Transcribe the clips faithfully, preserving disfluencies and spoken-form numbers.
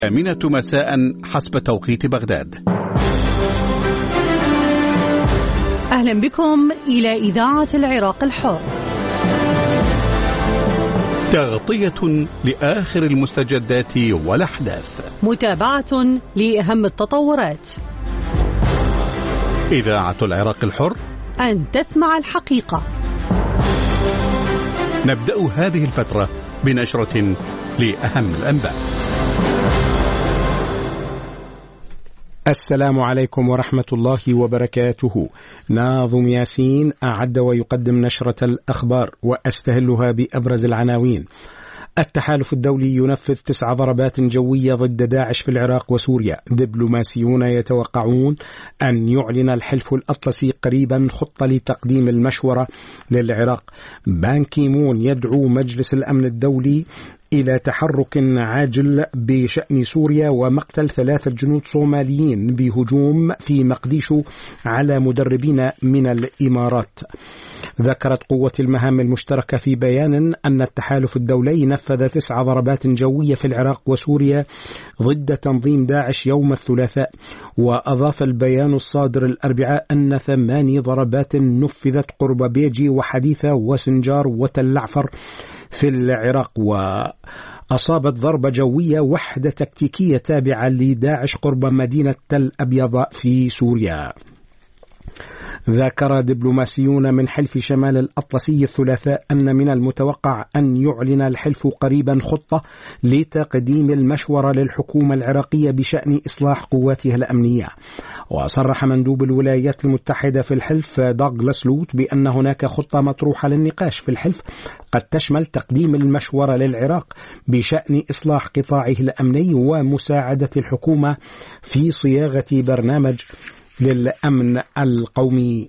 الثامنة مساء حسب توقيت بغداد. أهلا بكم إلى إذاعة العراق الحر. تغطية لآخر المستجدات والأحداث، متابعة لأهم التطورات. إذاعة العراق الحر، أن تسمع الحقيقة. نبدأ هذه الفترة بنشرة لأهم الأنباء. السلام عليكم ورحمة الله وبركاته. ناظم ياسين أعد ويقدم نشرة الأخبار وأستهلها بأبرز العناوين. التحالف الدولي ينفذ تسع ضربات جوية ضد داعش في العراق وسوريا. دبلوماسيون يتوقعون أن يعلن الحلف الأطلسي قريبا خطة لتقديم المشورة للعراق. بان كي مون يدعو مجلس الأمن الدولي إلى تحرك عاجل بشأن سوريا ومقتل ثلاثة جنود صوماليين بهجوم في مقديشو على مدربين من الإمارات. ذكرت قوة المهام المشتركة في بيان أن التحالف الدولي نفذ تسع ضربات جوية في العراق وسوريا ضد تنظيم داعش يوم الثلاثاء. وأضاف البيان الصادر الأربعاء أن ثماني ضربات نفذت قرب بيجي وحديثة وسنجار وتل عفر في العراق، وأصابت ضربة جوية وحدة تكتيكية تابعة لداعش قرب مدينة تل أبيض في سوريا. ذكر دبلوماسيون من حلف شمال الأطلسي الثلاثاء أن من المتوقع أن يعلن الحلف قريبا خطة لتقديم المشورة للحكومة العراقية بشأن إصلاح قواتها الأمنية. وصرح مندوب الولايات المتحدة في الحلف دوغلاس لوت بأن هناك خطة مطروحة للنقاش في الحلف قد تشمل تقديم المشورة للعراق بشأن إصلاح قطاعه الأمني ومساعدة الحكومة في صياغة برنامج للأمن القومي.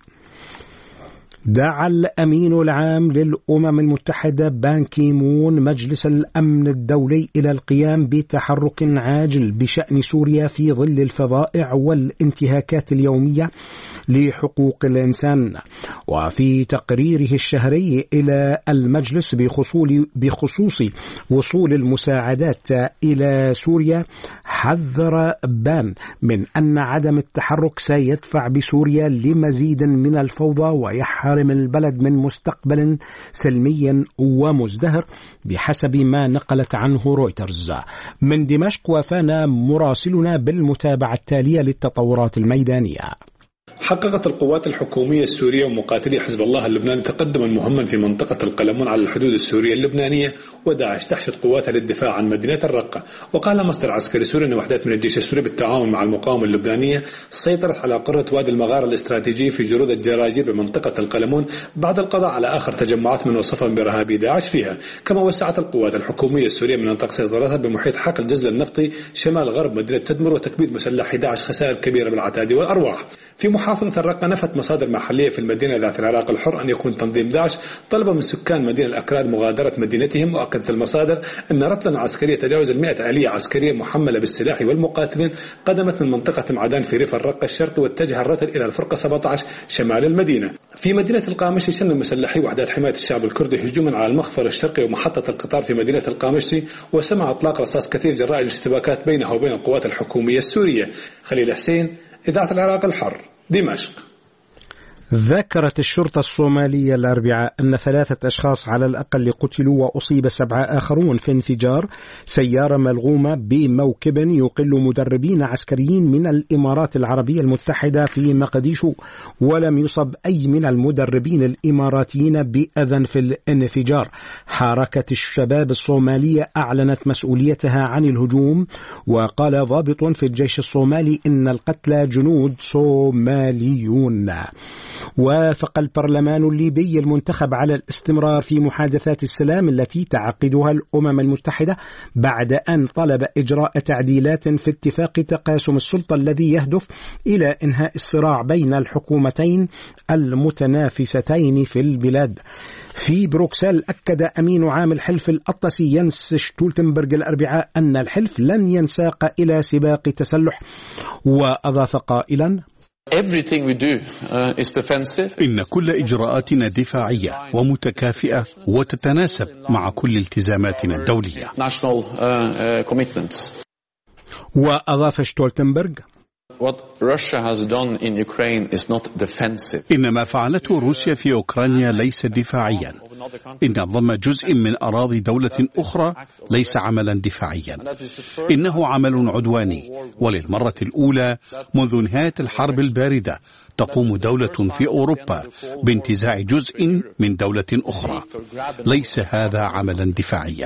دعا الأمين العام للأمم المتحدة بان كي مون مجلس الأمن الدولي إلى القيام بتحرك عاجل بشأن سوريا في ظل الفظائع والانتهاكات اليومية لحقوق الإنسان. وفي تقريره الشهري إلى المجلس بخصوص وصول المساعدات إلى سوريا، حذر بان من أن عدم التحرك سيدفع بسوريا لمزيد من الفوضى ويحرم البلد من مستقبل سلمي ومزدهر بحسب ما نقلت عنه رويترز. من دمشق وفانا مراسلنا بالمتابعة التالية للتطورات الميدانية. حققت القوات الحكومية السورية ومقاتلي حزب الله اللبناني تقدما مهما في منطقة القلمون على الحدود السورية اللبنانية، وداعش تحشد قواتها للدفاع عن مدينة الرقة. وقال مصدر عسكري سوري أن وحدات من الجيش السوري بالتعاون مع المقاومة اللبنانية سيطرت على قرة وادي المغارة الاستراتيجي في جرود الجراجير بمنطقة القلمون بعد القضاء على آخر تجمعات من وصفهم برهابي داعش فيها. كما وسعت القوات الحكومية السورية من منطقة سيطرتها بمحيط حقل جزل النفطي شمال غرب مدينة تدمر وتكبيد مسلحي داعش خسائر كبيرة بالعتاد والأرواح. في محافظة الرقة نفت مصادر محلية في المدينة ذات العراق الحر أن يكون تنظيم داعش طلب من سكان مدينة الأكراد مغادرة مدينتهم. وأكدت المصادر أن رتلا عسكرية تجاوز المئة آلية عسكرية محملة بالسلاح والمقاتلين قدمت من منطقة معدان في ريف الرقة الشرقي واتجه الرتل إلى الفرقة سبعة عشر شمال المدينة. في مدينة القامشي شن مسلحي وحدات حماية الشعب الكردي هجوما على المخفر الشرقي ومحطة القطار في مدينة القامشي، وسمع إطلاق رصاص كثير جراء الاشتباكات بينها وبين القوات الحكومية السورية. خليل حسين، إذاعة العراق الحر، دمشق. ذكرت الشرطة الصومالية الأربعاء أن ثلاثة أشخاص على الأقل قتلوا وأصيب سبعة آخرون في انفجار سيارة ملغومة بموكب يقل مدربين عسكريين من الإمارات العربية المتحدة في مقديشو، ولم يصب أي من المدربين الإماراتيين بأذى في الانفجار. حركة الشباب الصومالية أعلنت مسؤوليتها عن الهجوم، وقال ضابط في الجيش الصومالي إن القتلى جنود صوماليون. وافق البرلمان الليبي المنتخب على الاستمرار في محادثات السلام التي تعقدها الأمم المتحدة بعد أن طلب إجراء تعديلات في اتفاق تقاسم السلطة الذي يهدف إلى إنهاء الصراع بين الحكومتين المتنافستين في البلاد. في بروكسل أكد أمين عام الحلف الأطلسي ينس شتولتنبرغ الأربعاء أن الحلف لن ينساق إلى سباق تسلح، وأضاف قائلا: Everything we do uh, is defensive. إن كل إجراءاتنا دفاعية ومتكافئة وتتناسب مع كل التزاماتنا الدولية. National uh, uh, commitments. وأضاف شتولتنبرغ: What Russia has done in Ukraine is not defensive. إن ما فعلته روسيا في أوكرانيا ليس دفاعيا. إن ضم جزء من أراضي دولة أخرى ليس عملا دفاعيا، إنه عمل عدواني. وللمرة الأولى منذ نهاية الحرب الباردة تقوم دولة في أوروبا بانتزاع جزء من دولة أخرى. ليس هذا عملا دفاعيا.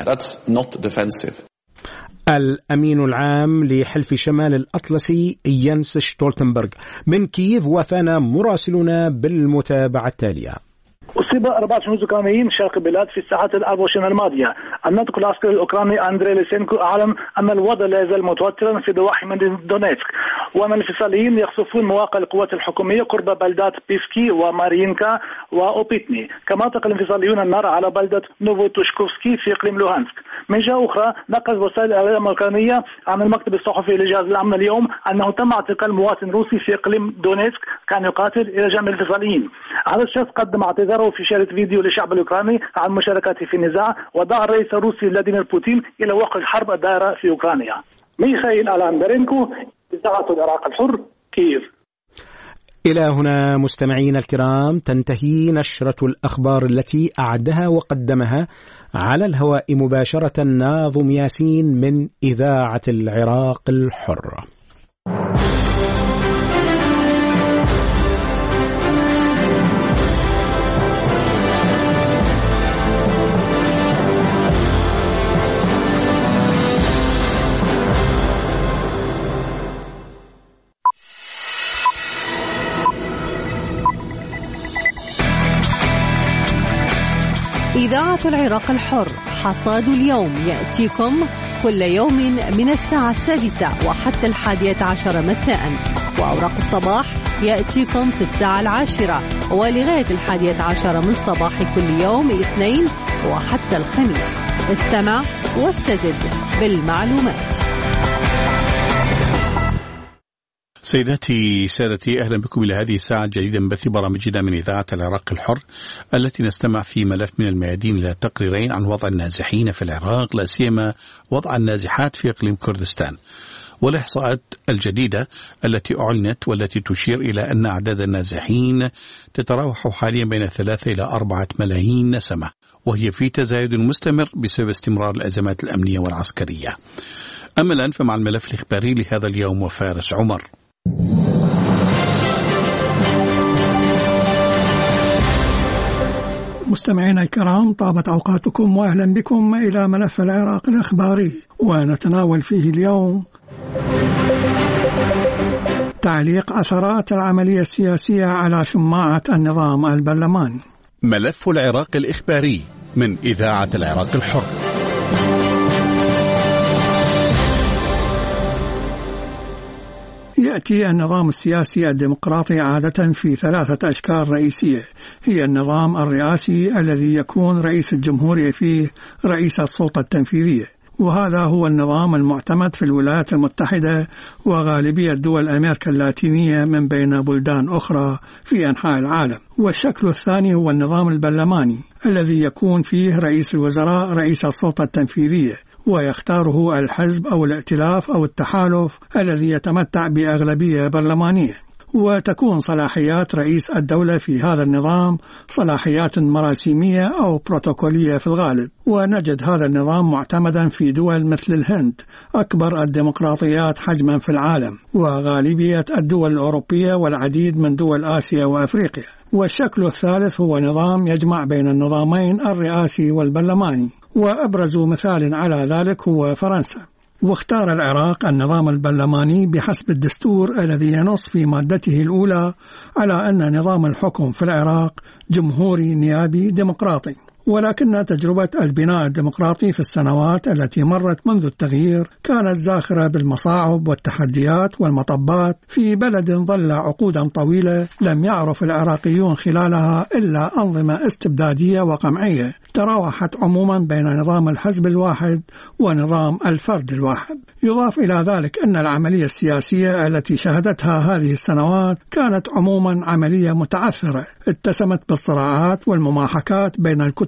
الأمين العام لحلف شمال الأطلسي ينس شتولتنبرغ من كييف، وفانا مراسلنا بالمتابعة التالية. أصيب أربعة جنود أوكرانيين شرق البلاد في الساعات الأربع وعشرين الماضية. الناطق العسكري الأوكراني أندري ليسينكو أعلن أن الوضع لا يزال متوترا في ضواحي مدينة دونيتسك، وأن الانفصاليين يقصفون مواقع القوات الحكومية قرب بلدات بيسكي ومارينكا وأوبيتني. كما أطلق الانفصاليون النار على بلدة نوفوتوشكوفسكي في إقليم لوهانسك. من جهة أخرى نقلت وسائل الإعلام الأوكرانية عن المكتب الصحفي لجهاز الأمن اليوم أنه تم اعتقال مواطن روسي في إقليم دونيتسك كان يقاتل إلى جانب الانفصاليين. هذا الشخص قدم اعتذاره في شارة فيديو للشعب الأوكراني عن مشاركته في النزاع، ودعا الرئيس الروسي فلاديمير بوتين إلى وقف الحرب الدائرة في أوكرانيا. ميخائيل ألاندرينكو، إذاعة العراق الحر، كييف. إلى هنا مستمعينا الكرام تنتهي نشرة الأخبار التي أعدها وقدمها على الهواء مباشرة ناظم ياسين من إذاعة العراق الحر. إذاعة العراق الحر، حصاد اليوم يأتيكم كل يوم من الساعة السادسة وحتى الحادية عشر مساء، وأوراق الصباح يأتيكم في الساعة العاشرة ولغاية الحادية عشر من صباح كل يوم اثنين وحتى الخميس. استمع واستزد بالمعلومات. سيداتي سادتي، أهلا بكم إلى هذه الساعة الجديدة من بث برامجنا من إذاعة العراق الحر، التي نستمع في ملف من الميادين إلى تقريرين عن وضع النازحين في العراق، لا سيما وضع النازحات في إقليم كردستان، والإحصاءات الجديدة التي أعلنت والتي تشير إلى أن أعداد النازحين تتراوح حاليا بين ثلاثة إلى أربعة ملايين نسمة، وهي في تزايد مستمر بسبب استمرار الأزمات الأمنية والعسكرية. أما الآن فمع الملف الإخباري لهذا اليوم وفارس عمر. مستمعينا الكرام، طابت أوقاتكم وأهلا بكم إلى ملف العراق الإخباري، ونتناول فيه اليوم تعليق أثرات العملية السياسية على شماعة النظام البرلماني. ملف العراق الإخباري من إذاعة العراق الحر. يأتي النظام السياسي الديمقراطي عادة في ثلاثة أشكال رئيسية، هي النظام الرئاسي الذي يكون رئيس الجمهورية فيه رئيس السلطة التنفيذية، وهذا هو النظام المعتمد في الولايات المتحدة وغالبية دول أمريكا اللاتينية من بين بلدان أخرى في أنحاء العالم. والشكل الثاني هو النظام البرلماني الذي يكون فيه رئيس الوزراء رئيس السلطة التنفيذية، ويختاره الحزب أو الائتلاف أو التحالف الذي يتمتع بأغلبية برلمانية. وتكون صلاحيات رئيس الدولة في هذا النظام صلاحيات مراسيمية أو بروتوكولية في الغالب، ونجد هذا النظام معتمدا في دول مثل الهند، أكبر الديمقراطيات حجما في العالم، وغالبية الدول الأوروبية والعديد من دول آسيا وأفريقيا. والشكل الثالث هو نظام يجمع بين النظامين الرئاسي والبرلماني، وأبرز مثال على ذلك هو فرنسا. واختار العراق النظام البرلماني بحسب الدستور الذي ينص في مادته الأولى على أن نظام الحكم في العراق جمهوري نيابي ديمقراطي. ولكن تجربة البناء الديمقراطي في السنوات التي مرت منذ التغيير كانت زاخرة بالمصاعب والتحديات والمطبات في بلد ظل عقودا طويلة لم يعرف العراقيون خلالها إلا أنظمة استبدادية وقمعية تراوحت عموما بين نظام الحزب الواحد ونظام الفرد الواحد. يضاف إلى ذلك أن العملية السياسية التي شهدتها هذه السنوات كانت عموما عملية متعثرة اتسمت بالصراعات والمماحكات بين الكتل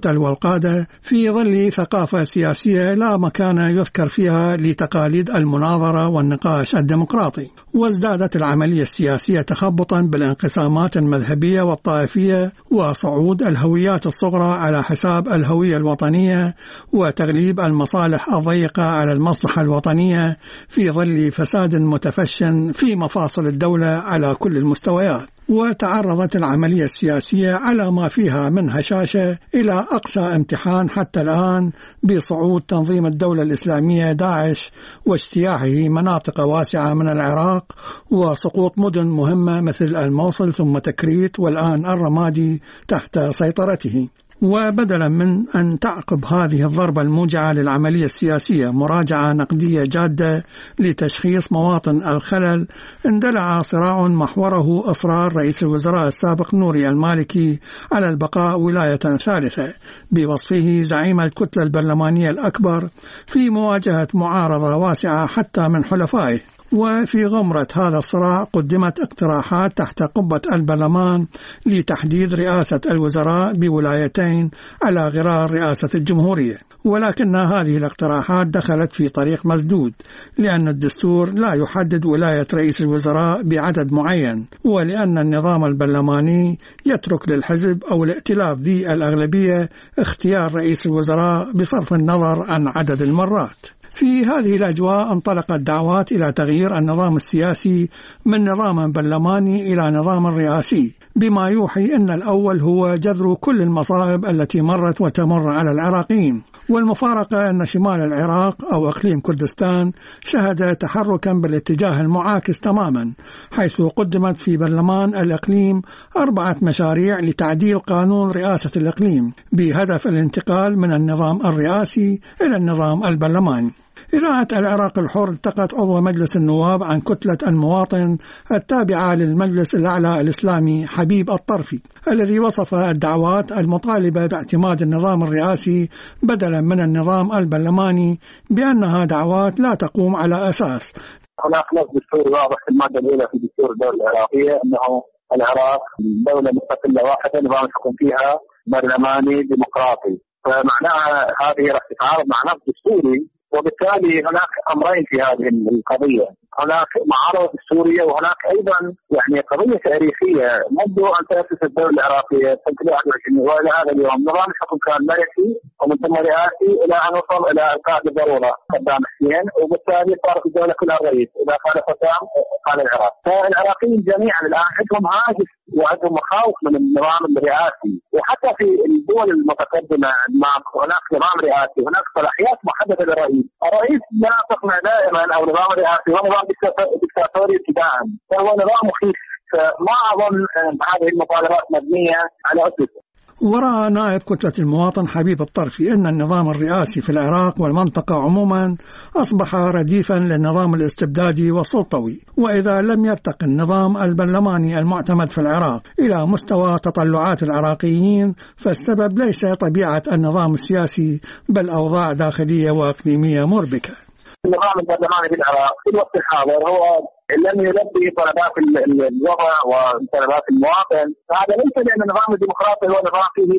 المقتل والقادة في ظل ثقافة سياسية لا مكان يذكر فيها لتقاليد المناظرة والنقاش الديمقراطي. وازدادت العملية السياسية تخبطا بالانقسامات المذهبية والطائفية وصعود الهويات الصغرى على حساب الهوية الوطنية وتغليب المصالح الضيقة على المصلحة الوطنية في ظل فساد متفش في مفاصل الدولة على كل المستويات. وتعرضت العملية السياسية على ما فيها من هشاشة إلى أقصى امتحان حتى الآن بصعود تنظيم الدولة الإسلامية داعش واجتياحه مناطق واسعة من العراق وسقوط مدن مهمة مثل الموصل ثم تكريت والآن الرمادي تحت سيطرته. وبدلا من أن تعقب هذه الضربة الموجعة للعملية السياسية مراجعة نقدية جادة لتشخيص مواطن الخلل، اندلع صراع محوره إصرار رئيس الوزراء السابق نوري المالكي على البقاء ولاية ثالثة بوصفه زعيم الكتلة البرلمانية الأكبر في مواجهة معارضة واسعة حتى من حلفائه. وفي غمرة هذا الصراع قدمت اقتراحات تحت قبة البرلمان لتحديد رئاسة الوزراء بولايتين على غرار رئاسة الجمهورية، ولكن هذه الاقتراحات دخلت في طريق مسدود لأن الدستور لا يحدد ولاية رئيس الوزراء بعدد معين، ولأن النظام البرلماني يترك للحزب أو الائتلاف ذي الأغلبية اختيار رئيس الوزراء بصرف النظر عن عدد المرات. في هذه الأجواء انطلقت دعوات إلى تغيير النظام السياسي من نظام برلماني إلى نظام رئاسي، بما يوحي أن الأول هو جذر كل المصائب التي مرت وتمر على العراقيين. والمفارقة أن شمال العراق أو إقليم كردستان شهد تحركا بالاتجاه المعاكس تماما، حيث قدمت في برلمان الإقليم أربعة مشاريع لتعديل قانون رئاسة الإقليم بهدف الانتقال من النظام الرئاسي إلى النظام البرلماني. إذاعة العراق الحر التقت عضو مجلس النواب عن كتلة المواطن التابعة للمجلس الأعلى الإسلامي حبيب الطرفي، الذي وصف الدعوات المطالبة باعتماد النظام الرئاسي بدلا من النظام البرلماني بأنها دعوات لا تقوم على أساس. هناك نص دستوري واضح في المادة الأولى في دستور الدولة العراقية أنه العراق دولة مستقلة واحدة نظام الحكم فيها برلماني ديمقراطي، فمعناها هذه راح تتعارض مع نص دستوري، وبالتالي هناك أمرين في هذه القضية، هناك معارضة سورية وهناك أيضا يعني قضية تاريخية منذ أن تأسس الدولة العراقية سنة واحد وعشرين وإلى هذا اليوم نظام الحكم كان ملكي ومن ثم رئاسي إلى أن وصل إلى القائد الضرورة صدام حسين، وبالتالي صارت الدولة كلها رئيس، إذا قال صدام قال العراق. فالعراقيين جميعا الآن عندهم هاجس وعندهم مخاوف من النظام الرئاسي، وحتى في الدول المتقدمة مع هناك نظام رئاسي هناك صلاحيات محددة للرئيس. الرئيس لا تقنع دائما أو نظام رئاسي هو نظام دكتاتوري ابتداء، فهو نظام مخيف، فما أظن هذه المطالبات مبنية على أسس. ورأى نائب كتلة المواطن حبيب الطرفي أن النظام الرئاسي في العراق والمنطقة عموما أصبح رديفا للنظام الاستبدادي والسلطوي، وإذا لم يرتقي النظام البرلماني المعتمد في العراق إلى مستوى تطلعات العراقيين فالسبب ليس طبيعة النظام السياسي بل أوضاع داخلية وإقليمية مربكة. النظام البرلماني في العراق في الوقت الحاضر هو لم يلبي طلبات الوضع وطلبات المواطن، هذا ليس لأن النظام الديمقراطي هو نظام فيه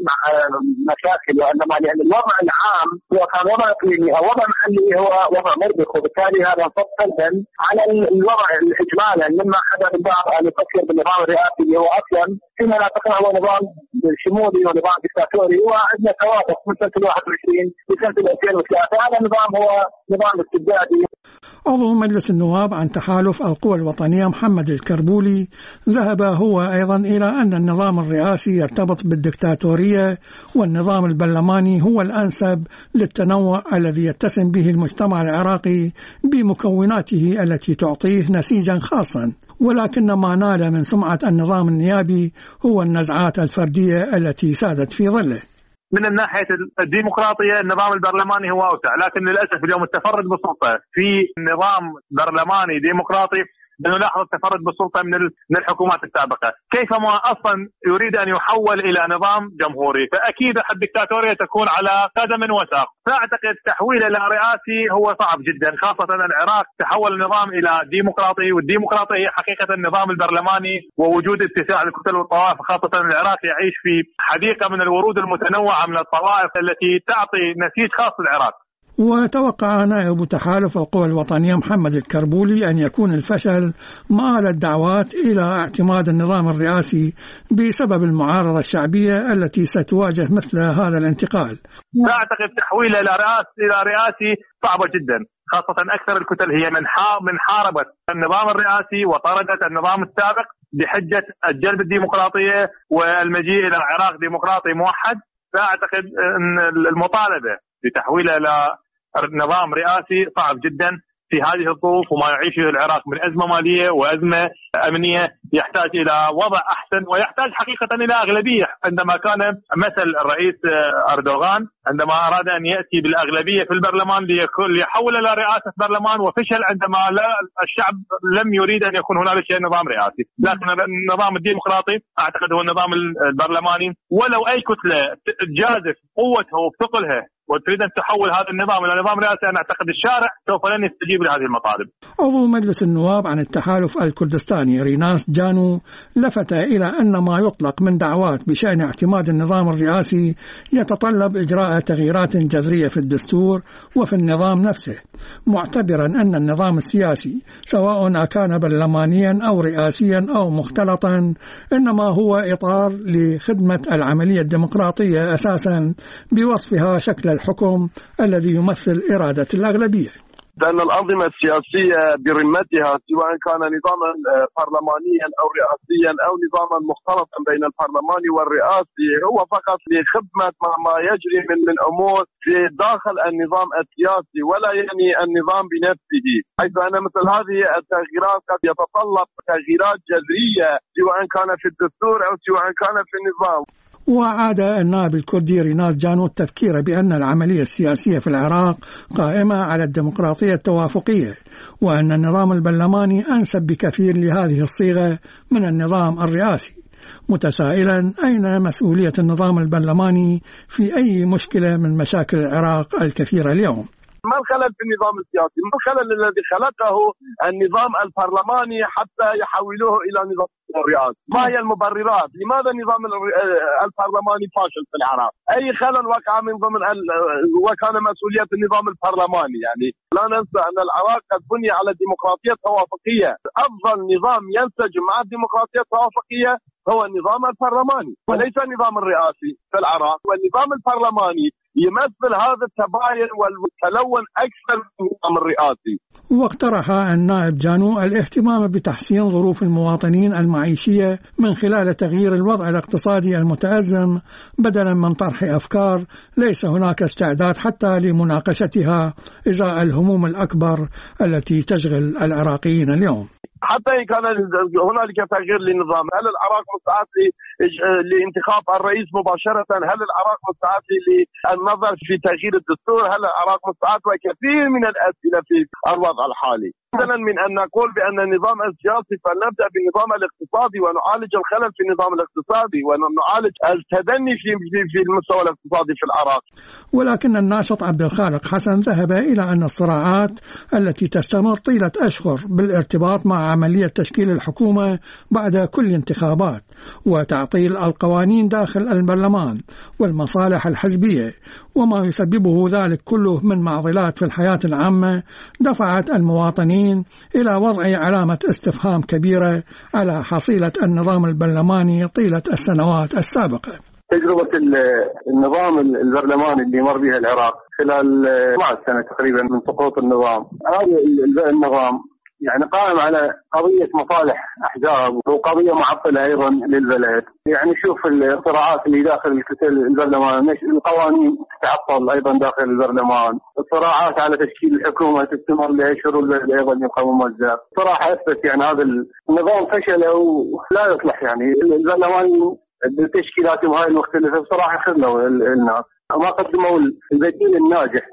مشاكل، وإنما لأن الوضع العام هو كان وضع إقليمي أو وضع محلي هو وضع مربك، وبالتالي هذا انصب سلبا على الوضع إجمالا، مما حدث البعض أن يفكر بالنظام الرئاسي اللي هو أصلا فيما لا تقنع هو نظام شمولي ونظام دكتاتوري، وعندنا توافق من سنة واحد وعشرين لسنة ألفين وثلاثة، هذا النظام هو نظام استبدادي. عضو مجلس النواب عن تحالف القوى الوطنية محمد الكربولي ذهب هو أيضا إلى أن النظام الرئاسي يرتبط بالدكتاتورية والنظام البرلماني هو الأنسب للتنوع الذي يتسم به المجتمع العراقي بمكوناته التي تعطيه نسيجا خاصا، ولكن ما نال من سمعة النظام النيابي هو النزعات الفردية التي سادت في ظله. من الناحية الديمقراطية النظام البرلماني هو أوسع، لكن للأسف اليوم التفرد بالسلطة في نظام برلماني ديمقراطي نلاحظ التفرد بالسلطة من من الحكومات السابقة. كيفما أصلا يريد أن يحول إلى نظام جمهوري، فأكيد الدكتاتورية تكون على قدم وساق. فأعتقد تحويله إلى رئاسي هو صعب جدا، خاصة العراق تحول النظام إلى ديمقراطي، والديمقراطي هي حقيقة النظام البرلماني ووجود اتساع الكتل والطوائف، خاصة العراق يعيش في حديقة من الورود المتنوعة من الطوائف التي تعطي نسيج خاص للعراق. وتوقع نائب تحالف القوى الوطنية محمد الكربولي أن يكون الفشل مآل الدعوات إلى اعتماد النظام الرئاسي بسبب المعارضة الشعبية التي ستواجه مثل هذا الانتقال. أعتقد تحويله إلى رئاسي إلى رئاسي صعبة جدا، خاصة أكثر الكتل هي من من حاربت النظام الرئاسي وطردت النظام السابق بحجة الجلب الديمقراطية والمجيء إلى عراق ديمقراطي موحد. فأعتقد أن المطالبة بتحويله إلى نظام رئاسي صعب جدا في هذه الظروف، وما يعيشه العراق من أزمة مالية وأزمة أمنية يحتاج إلى وضع أحسن، ويحتاج حقيقة إلى أغلبية. عندما كان مثل الرئيس أردوغان عندما أراد أن يأتي بالأغلبية في البرلمان ليحول إلى رئاسة برلمان، وفشل عندما لا الشعب لم يريد أن يكون هنالك نظام رئاسي. لكن النظام الديمقراطي أعتقد هو النظام البرلماني، ولو أي كتلة تجازف قوتها وثقلها وتريد أن تحول هذا النظام إلى نظام رئاسي، أنا أعتقد الشارع سوف لن يستجيب لهذه المطالب. عضو مجلس النواب عن التحالف الكردستاني ريناس جانو لفت إلى أن ما يطلق من دعوات بشأن اعتماد النظام الرئاسي يتطلب إجراء تغييرات جذرية في الدستور وفي النظام نفسه، معتبرا أن النظام السياسي سواء كان برلمانيا أو رئاسيا أو مختلطا إنما هو إطار لخدمة العملية الديمقراطية أساسا، بوصفها شكل الحكم الذي يمثل إرادة الأغلبية. لأن الأنظمة السياسية برمتها سواء كان نظاما برلمانيا أو رئاسيا أو نظاما مختلطا بين البرلماني والرئاسي هو فقط لخدمة ما يجري من من أمور في داخل النظام السياسي، ولا يعني النظام بنفسه، حيث أن مثل هذه التغييرات قد يتطلب تغييرات جذرية سواء كان في الدستور أو سواء كان في النظام. وعاد النائب الكردي ريناس جانو التذكير بأن العملية السياسية في العراق قائمة على الديمقراطية التوافقية، وأن النظام البرلماني أنسب بكثير لهذه الصيغة من النظام الرئاسي، متسائلا أين مسؤولية النظام البرلماني في أي مشكلة من مشاكل العراق الكثيرة اليوم. ما الخلل في النظام السياسي؟ ما الخلل الذي خلقه النظام البرلماني حتى يحولوه إلى نظام الرئاسي؟ ما هي المبررات؟ لماذا النظام البرلماني فاشل في العراق؟ أي خلل وقع من ضمن وكان مسؤولية النظام البرلماني؟ يعني لا ننسى أن العراق قد بني على الديمقراطية التوافقية. أفضل نظام ينسجم مع الديمقراطية التوافقية هو النظام البرلماني وليس النظام الرئاسي في العراق، والنظام البرلماني يمثل هذا التباين والتلون أكثر من النظام الرئاسي. واقترح النائب جانو الاهتمام بتحسين ظروف المواطنين المعيشية من خلال تغيير الوضع الاقتصادي المتأزم، بدلا من طرح أفكار ليس هناك استعداد حتى لمناقشتها إزاء الهموم الأكبر التي تشغل العراقيين اليوم. حتى إن كان هنالك تغيير للنظام، هل العراق مستعد لانتخاب الرئيس مباشرة؟ هل العراق مستعد للنظر في تغيير الدستور؟ هل العراق مستعد؟ وكثير من الأسئلة في الوضع الحالي. بدلا من أن نقول بأن النظام السياسي فلنبدأ بالنظام الاقتصادي ونعالج الخلل في النظام الاقتصادي ونعالج التدني في في المستوى الاقتصادي في العراق. ولكن الناشط عبد الخالق حسن ذهب إلى أن الصراعات التي تستمر طيلة أشهر بالارتباط مع عملية تشكيل الحكومة بعد كل انتخابات وتعطيل القوانين داخل البرلمان والمصالح الحزبية وما يسببه ذلك كله من معضلات في الحياة العامة دفعت المواطنين إلى وضع علامة استفهام كبيرة على حصيلة النظام البرلماني طيلة السنوات السابقة. تجربة النظام البرلماني اللي مر بها العراق خلال سبعة سنة تقريبا من سقوط النظام، هذا النظام يعني قائم على قضية مصالح أحزاب وقضية معطلة أيضا للبلد. يعني شوف الصراعات اللي داخل البرلمان، القوانين تعطل أيضا داخل البرلمان، الصراعات على تشكيل الحكومة تستمر لأشهر والبلد أيضا يبقى ممزق. صراحة أثبت يعني هذا النظام فشل ولا يصلح. يعني البرلمان بتشكيلاتهم هاي المختلفة بصراحة خذلوا الناس، ما قدموا البديل الناجح.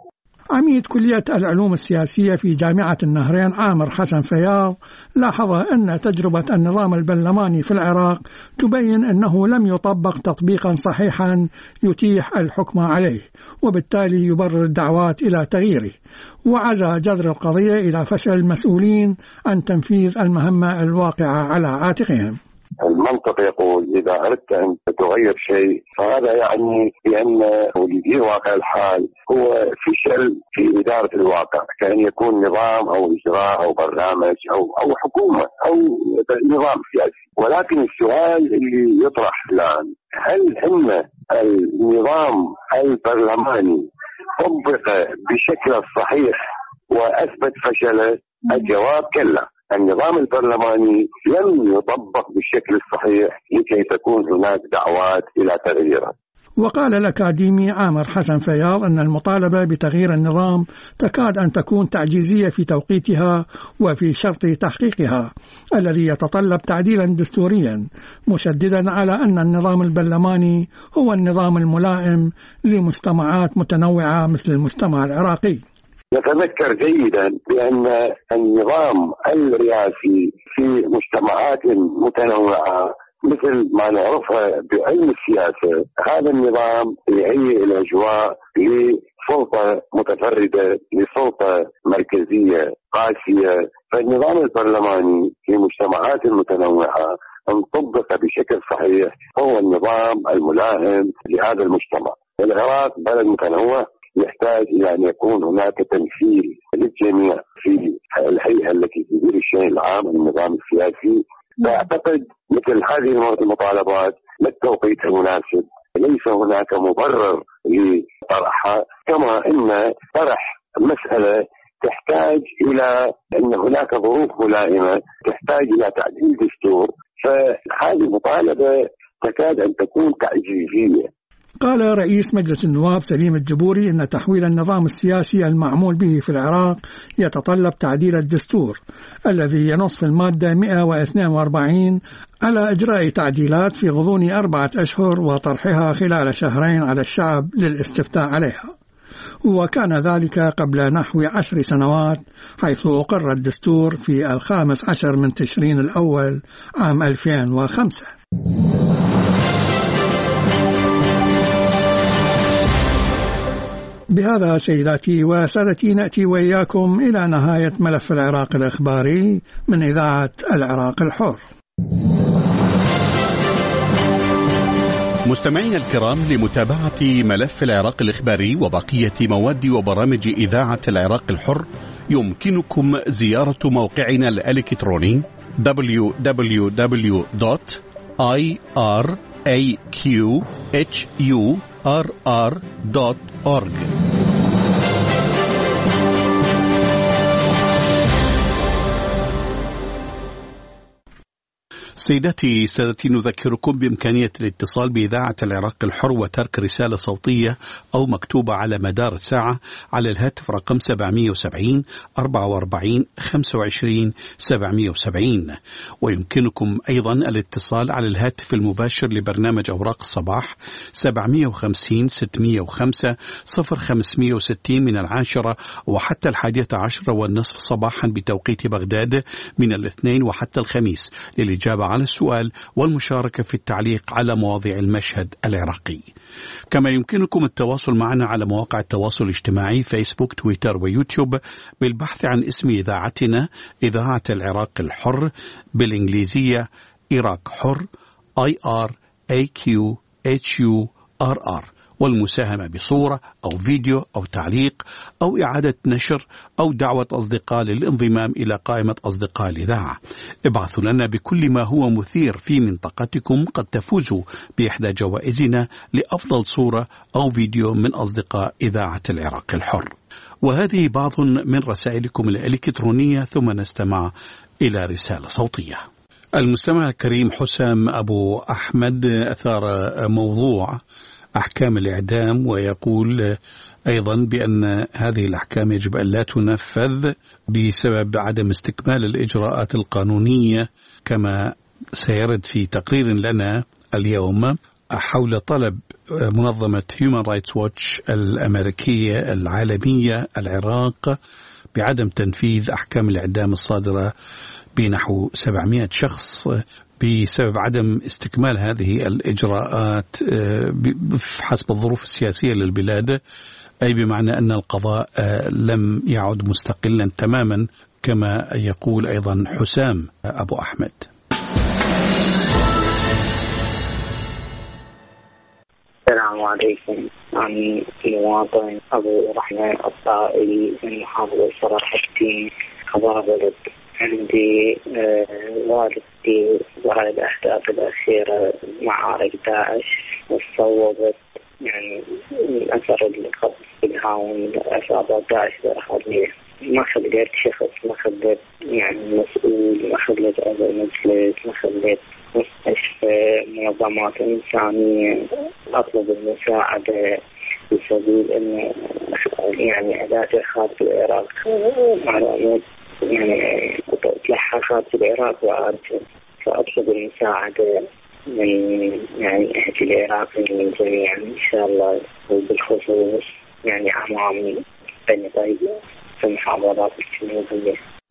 عميد كلية العلوم السياسية في جامعة النهرين عامر حسن فياض لاحظ أن تجربة النظام البرلماني في العراق تبين أنه لم يطبق تطبيقا صحيحا يتيح الحكم عليه، وبالتالي يبرر الدعوات إلى تغييره، وعزى جذر القضية إلى فشل المسؤولين عن تنفيذ المهمة الواقعة على عاتقهم. المنطق يقول إذا أردت أن تغير شيء فهذا يعني بأن ولدي واقع الحال هو فشل في إدارة الواقع، كأن يكون نظام أو إجراء أو برنامج أو أو حكومة أو نظام سياسي. ولكن السؤال اللي يطرح الآن، هل إن النظام البرلماني طبق بشكل صحيح وأثبت فشله؟ الجواب كلا. النظام البرلماني لم يطبق بالشكل الصحيح لكي تكون هناك دعوات إلى تغييره. وقال الأكاديمي عامر حسن فياض أن المطالبة بتغيير النظام تكاد أن تكون تعجيزية في توقيتها وفي شرط تحقيقها الذي يتطلب تعديلا دستوريا، مشددا على أن النظام البرلماني هو النظام الملائم لمجتمعات متنوعة مثل المجتمع العراقي. نتذكر جيدا بأن النظام الرئاسي في مجتمعات متنوعة مثل ما نعرفها بعلم السياسة، هذا النظام يهيئ الأجواء لسلطة متفردة، لسلطة مركزية قاسية. فالنظام البرلماني في مجتمعات متنوعة أن طبق بشكل صحيح هو النظام الملائم لهذا المجتمع. العراق بلد متنوع يحتاج إلى أن يكون هناك تمثيل للجميع في الهيئة التي تدير الشأن العام النظام السياسي. فأعتقد مثل هذه المطالبات لا التوقيت المناسب، ليس هناك مبرر لطرحها، كما أن طرح مسألة تحتاج إلى أن هناك ظروف ملائمة تحتاج إلى تعديل دستور، فهذه مطالبة تكاد أن تكون تعجيزية. قال رئيس مجلس النواب سليم الجبوري أن تحويل النظام السياسي المعمول به في العراق يتطلب تعديل الدستور الذي ينص في المادة مئة واثنين وأربعين على إجراء تعديلات في غضون أربعة أشهر وطرحها خلال شهرين على الشعب للاستفتاء عليها، وكان ذلك قبل نحو عشر سنوات حيث أقر الدستور في الخامس عشر من تشرين الأول عام ألفين وخمسة. بهذا سيداتي وسادتي نأتي وإياكم إلى نهاية ملف العراق الإخباري من إذاعة العراق الحر. مستمعينا الكرام، لمتابعة ملف العراق الإخباري وبقية مواد وبرامج إذاعة العراق الحر يمكنكم زيارة موقعنا الإلكتروني دبليو دبليو دبليو دوت آي آر إيه كيو إتش يو آر آر دوت أورج. سيداتي سادتي، نذكركم بإمكانية الاتصال بإذاعة العراق الحر وترك رسالة صوتية أو مكتوبة على مدار الساعة على الهاتف رقم سبعمئة وسبعين أربعة وأربعين خمسة وعشرين سبعمئة وسبعين. ويمكنكم أيضا الاتصال على الهاتف المباشر لبرنامج أوراق الصباح سبعمئة وخمسين ستمئة وخمسة صفر خمسمئة وستين من العاشرة وحتى الحادية عشرة والنصف صباحا بتوقيت بغداد من الاثنين وحتى الخميس للإجابة على السؤال والمشاركة في التعليق على مواضيع المشهد العراقي. كما يمكنكم التواصل معنا على مواقع التواصل الاجتماعي فيسبوك، تويتر ويوتيوب بالبحث عن اسم إذاعتنا إذاعة العراق الحر بالإنجليزية إيراك حر آي آر إيه كيو إتش يو آر آر، والمساهمة بصورة أو فيديو أو تعليق أو إعادة نشر أو دعوة أصدقاء للانضمام إلى قائمة أصدقاء الإذاعة. ابعثوا لنا بكل ما هو مثير في منطقتكم، قد تفوزوا بإحدى جوائزنا لأفضل صورة أو فيديو من أصدقاء إذاعة العراق الحر. وهذه بعض من رسائلكم الإلكترونية، ثم نستمع إلى رسالة صوتية. المستمع الكريم حسام أبو أحمد أثار موضوع أحكام الإعدام، ويقول أيضا بأن هذه الأحكام يجب أن لا تنفذ بسبب عدم استكمال الإجراءات القانونية، كما سيرد في تقرير لنا اليوم حول طلب منظمة Human Rights Watch الأمريكية العالمية العراق بعدم تنفيذ أحكام الإعدام الصادرة بنحو سبعمائة شخص بسبب عدم استكمال هذه الإجراءات حسب الظروف السياسية للبلاد، أي بمعنى أن القضاء لم يعد مستقلا تماما كما يقول أيضا حسام أبو أحمد. السلام عليكم. أنا مواطن أبو رحمة الطائي من محافظة صلاح الدين خبر بلد. عندي آه والدتي وهذه الأحداث الأخيرة معارك داعش وصوبت يعني أثر القبض بالهاون عصابات داعش بالأخذية. ما خليت شخص، ما خليت يعني مسؤول، ما خليت أعضاء مجلس، ما خليت مستشفى، منظمات إنسانية. أطلب المساعدة بسبيل أن يعني أداة خارج العراق معلومات يعني تلحق خارج العراق وأرجو، فأطلب المساعدة من يعني أهل العراق من جميعا إن شاء الله، وبالخصوص يعني أمامي بني طيبة في محافظات الجنوبية.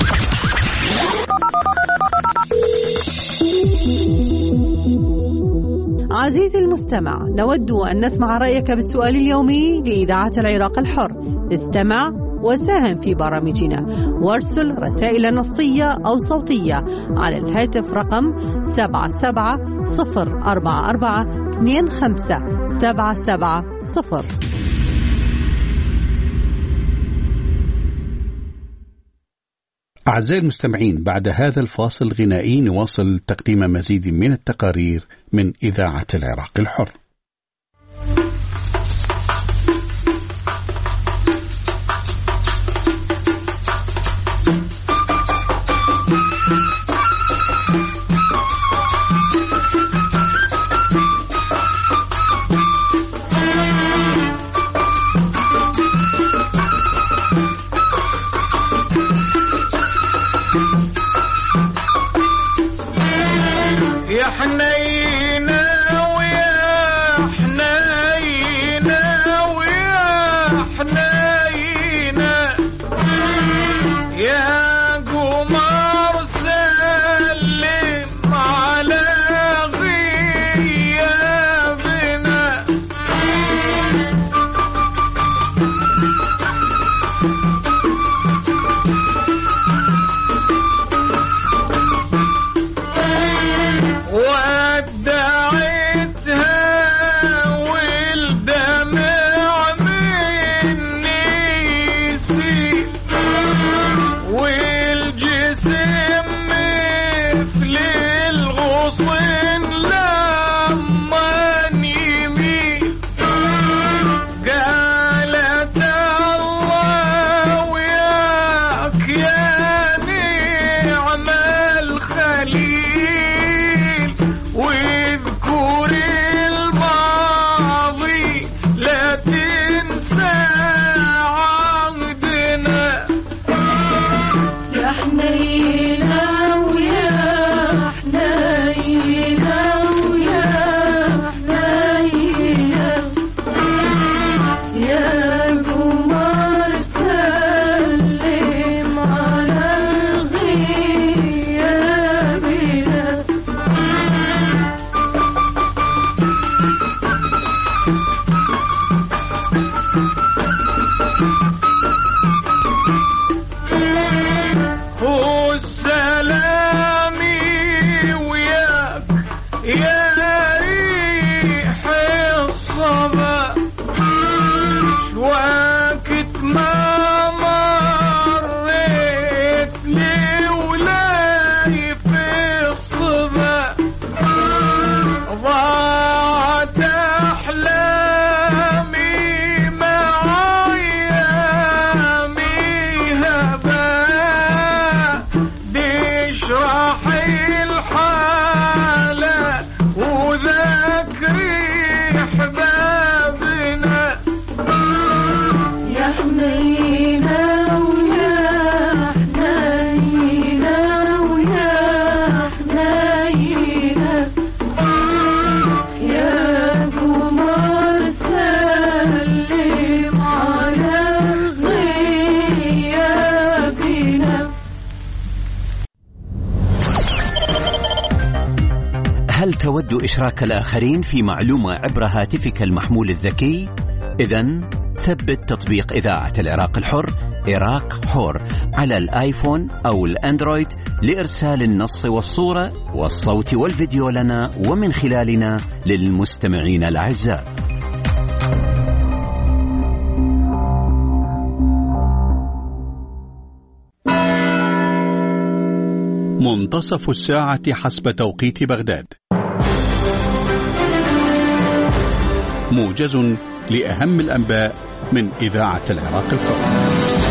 عزيزي المستمع، نود أن نسمع رأيك بالسؤال اليومي لإذاعة العراق الحر. استمع وساهم في برامجنا وارسل رسائل نصية أو صوتية على الهاتف رقم سبعة سبعة صفر أربعة أربعة اثنين خمسة سبعة سبعة صفر. أعزائي المستمعين، بعد هذا الفاصل الغنائي نواصل تقديم مزيد من التقارير من إذاعة العراق الحر. Yeah. هل تود إشراك الآخرين في معلومة عبر هاتفك المحمول الذكي؟ إذن ثبت تطبيق إذاعة العراق الحر عراق حر على الآيفون أو الأندرويد لإرسال النص والصورة والصوت والفيديو لنا ومن خلالنا للمستمعين الأعزاء. منتصف الساعة حسب توقيت بغداد. موجز لأهم الأنباء من إذاعة العراق الحر.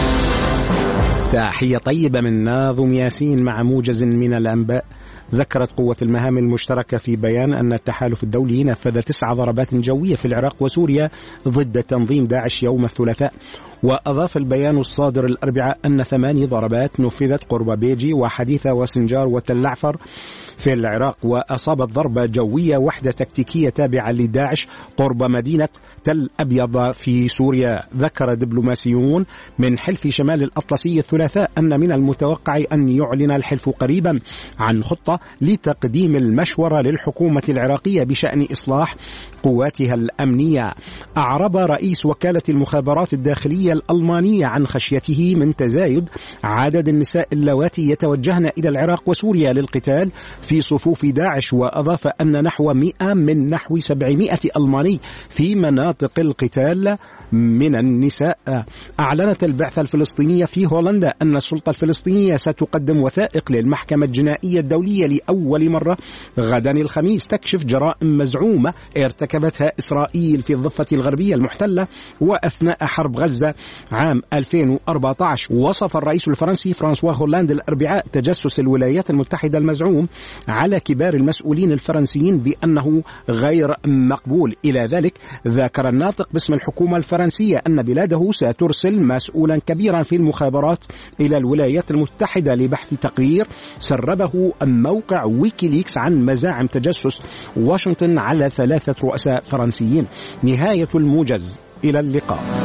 تحية طيبة من ناظم ياسين مع موجز من الأنباء. ذكرت قوة المهام المشتركة في بيان أن التحالف الدولي نفذ تسع ضربات جوية في العراق وسوريا ضد تنظيم داعش يوم الثلاثاء. وأضاف البيان الصادر الأربعاء أن ثماني ضربات نفذت قرب بيجي وحديثة وسنجار وتلعفر في العراق، وأصابت ضربة جوية وحدة تكتيكية تابعة لداعش قرب مدينة تل أبيض في سوريا. ذكر دبلوماسيون من حلف شمال الأطلسي الثلاثاء أن من المتوقع أن يعلن الحلف قريبا عن خطة لتقديم المشورة للحكومة العراقية بشأن إصلاح قواتها الأمنية. أعرب رئيس وكالة المخابرات الداخلية الألمانية عن خشيته من تزايد عدد النساء اللواتي يتوجهن إلى العراق وسوريا للقتال في صفوف داعش، وأضاف أن نحو مئة من نحو سبعمائة ألماني في مناطق القتال من النساء. أعلنت البعثة الفلسطينية في هولندا أن السلطة الفلسطينية ستقدم وثائق للمحكمة الجنائية الدولية لأول مرة غدا الخميس تكشف جرائم مزعومة ارتكبتها إسرائيل في الضفة الغربية المحتلة وأثناء حرب غزة عام ألفين وأربعة عشر. وصف الرئيس الفرنسي فرانسوا هولاند الأربعاء تجسس الولايات المتحدة المزعوم على كبار المسؤولين الفرنسيين بأنه غير مقبول. إلى ذلك ذكر الناطق باسم الحكومة الفرنسية أن بلاده سترسل مسؤولا كبيرا في المخابرات إلى الولايات المتحدة لبحث تقرير سربه موقع ويكيليكس عن مزاعم تجسس واشنطن على ثلاثة رؤساء فرنسيين. نهاية الموجز، إلى اللقاء.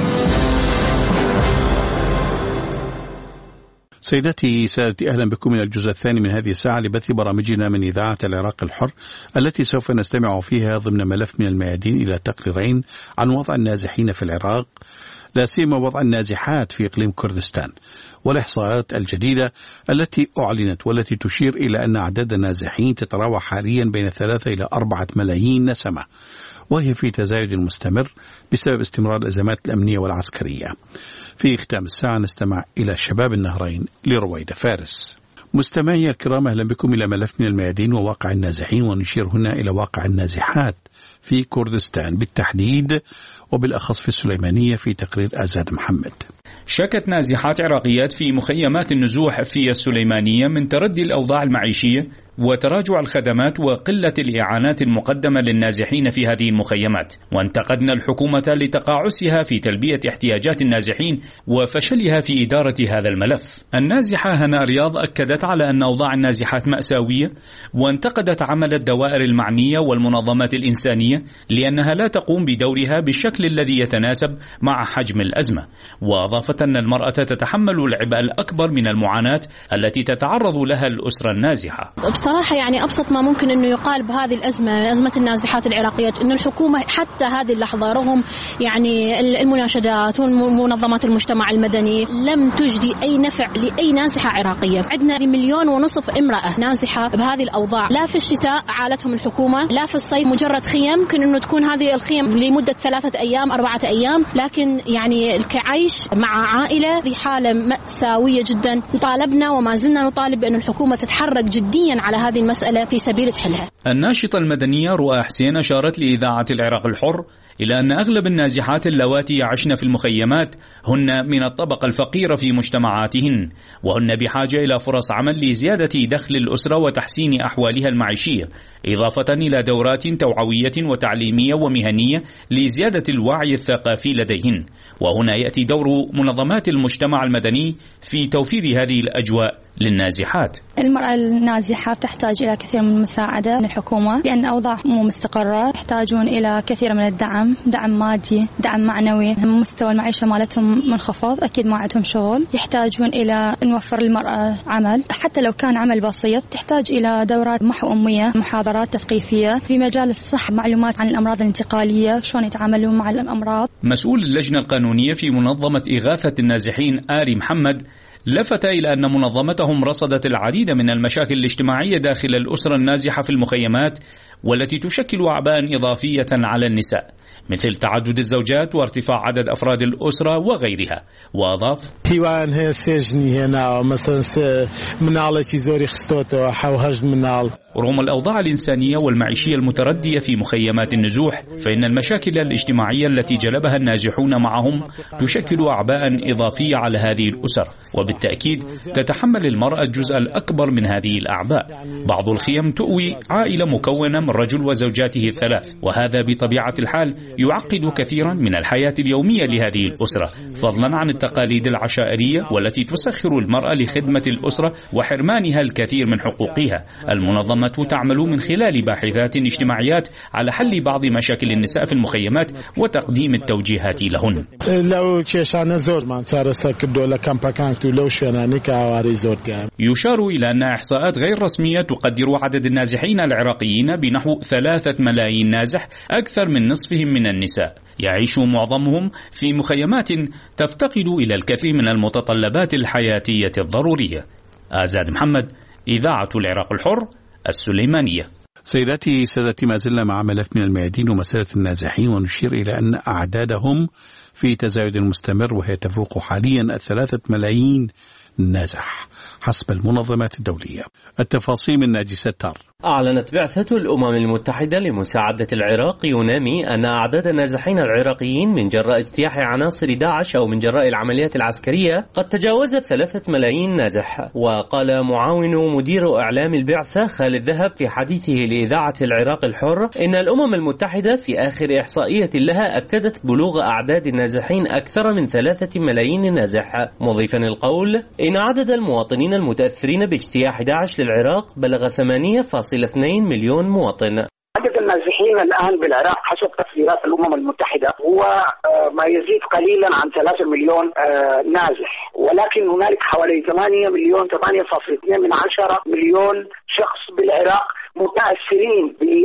سيداتي سادتي، أهلا بكم من الجزء الثاني من هذه الساعة لبث برامجنا من إذاعة العراق الحر، التي سوف نستمع فيها ضمن ملف من الميادين إلى تقريرين عن وضع النازحين في العراق، لا سيما وضع النازحات في إقليم كردستان، والإحصاءات الجديدة التي أعلنت والتي تشير إلى أن أعداد النازحين تتراوح حاليا بين ثلاثة إلى أربعة ملايين نسمة، وهي في تزايد مستمر بسبب استمرار الأزمات الأمنية والعسكرية. في ختام الساعة نستمع إلى شباب النهرين لرويدة فارس. مستمعي الكرام، أهلا بكم إلى ملف من الميادين وواقع النازحين، ونشير هنا إلى واقع النازحات في كردستان بالتحديد وبالأخص في السليمانية في تقرير آزاد محمد. شكت نازحات عراقيات في مخيمات النزوح في السليمانية من تردي الأوضاع المعيشية وتراجع الخدمات وقلة الإعانات المقدمة للنازحين في هذه المخيمات، وانتقدنا الحكومة لتقاعسها في تلبية احتياجات النازحين وفشلها في إدارة هذا الملف. النازحة هنا رياض أكدت على أن أوضاع النازحات مأساوية، وانتقدت عمل الدوائر المعنية والمنظمات الإنسانية لأنها لا تقوم بدورها بالشكل الذي يتناسب مع حجم الأزمة، وأضافت أن المرأة تتحمل العبء الأكبر من المعاناة التي تتعرض لها الأسرة النازحة. بصراحة يعني أبسط ما ممكن أنه يقال بهذه الأزمة، أزمة النازحات العراقية، أن الحكومة حتى هذه اللحظة رغم يعني المناشدات ومنظمات المجتمع المدني لم تجدي أي نفع لأي نازحة عراقية. عندنا مليون ونصف امرأة نازحة بهذه الأوضاع، لا في الشتاء عالتهم الحكومة، لا في الصيف مجرد خيم، ممكن أنه تكون هذه الخيم لمدة ثلاثة أيام أربعة أيام، لكن يعني كعيش مع عائلة في حالة مأساوية جدا. طالبنا وما زلنا نطالب بأن الحكومة تتحرك جديا على هذه المسألة في سبيل حلها. الناشطة المدنية رؤى حسين أشارت لإذاعة العراق الحر إلى أن أغلب النازحات اللواتي يعشن في المخيمات هن من الطبقة الفقيرة في مجتمعاتهن، وهن بحاجة إلى فرص عمل لزيادة دخل الأسرة وتحسين أحوالها المعيشية، إضافة إلى دورات توعوية وتعليمية ومهنية لزيادة الوعي الثقافي لديهن. وهنا يأتي دور منظمات المجتمع المدني في توفير هذه الأجواء للنازحات. المرأة النازحة تحتاج إلى كثير من المساعدة من الحكومة لأن أوضاع مو مستقرة، يحتاجون إلى كثير من الدعم، دعم مادي، دعم معنوي. مستوى المعيشة مالتهم منخفض، أكيد ما عندهم شغل، يحتاجون إلى نوفر للمرأة عمل، حتى لو كان عمل بسيط. تحتاج إلى دورات محو أمية، محاضرات تثقيفية في مجال الصحة، معلومات عن الأمراض الانتقالية، شلون يتعاملون مع الأمراض. مسؤول اللجنة القانونية في منظمة إغاثة النازحين آري محمد لفت إلى أن منظمتهم رصدت العديد من المشاكل الاجتماعية داخل الأسرة النازحة في المخيمات والتي تشكل أعباء إضافية على النساء، مثل تعدد الزوجات وارتفاع عدد أفراد الأسرة وغيرها. وأضاف: هيوان هي سجني هنا مثلا من على زوري خستوته وحوهج من على. رغم الأوضاع الإنسانية والمعيشية المتردية في مخيمات النزوح، فإن المشاكل الاجتماعية التي جلبها النازحون معهم تشكل أعباء إضافية على هذه الأسر، وبالتأكيد تتحمل المرأة الجزء الأكبر من هذه الأعباء. بعض الخيم تؤوي عائلة مكونة من رجل وزوجاته الثلاث، وهذا بطبيعة الحال يعقد كثيرا من الحياة اليومية لهذه الأسرة، فضلا عن التقاليد العشائرية والتي تسخر المرأة لخدمة الأسرة وحرمانها الكثير من حقوقها. المنظمة تعمل من خلال باحثات اجتماعيات على حل بعض مشاكل النساء في المخيمات وتقديم التوجيهات لهن. يشار إلى أن إحصاءات غير رسمية تقدر عدد النازحين العراقيين بنحو ثلاثة ملايين نازح، أكثر من نصفهم من النساء. يعيش معظمهم في مخيمات تفتقد إلى الكثير من المتطلبات الحياتية الضرورية. آزاد محمد، إذاعة العراق الحر، السليمانية. سيداتي سادتي، ما زلنا مع ملف من الميادين ومسألة النازحين، ونشير إلى أن أعدادهم في تزايد مستمر، وهي تفوق حاليا الثلاثة ملايين نازح حسب المنظمات الدولية. التفاصيل من ناجي ستار. أعلنت بعثة الأمم المتحدة لمساعدة العراق يونامي أن أعداد النازحين العراقيين من جراء اجتياح عناصر داعش أو من جراء العمليات العسكرية قد تجاوزت ثلاثة ملايين نازح. وقال معاون مدير إعلام البعثة خالد ذهب في حديثه لإذاعة العراق الحر إن الأمم المتحدة في آخر إحصائية لها أكدت بلوغ أعداد النازحين أكثر من ثلاثة ملايين نازح، مضيفا القول إن عدد المواطنين المتأثرين باجتياح داعش للعراق بلغ ثمانية فاصلة اثنين مليون مواطن. عدد النازحين الآن بالعراق حسب تقديرات الأمم المتحدة هو ما يزيد قليلا عن ثلاثة مليون نازح، ولكن هنالك حوالي ثمانية مليون ثمانية فاصلة اثنين من عشرة مليون شخص بالعراق متأثرين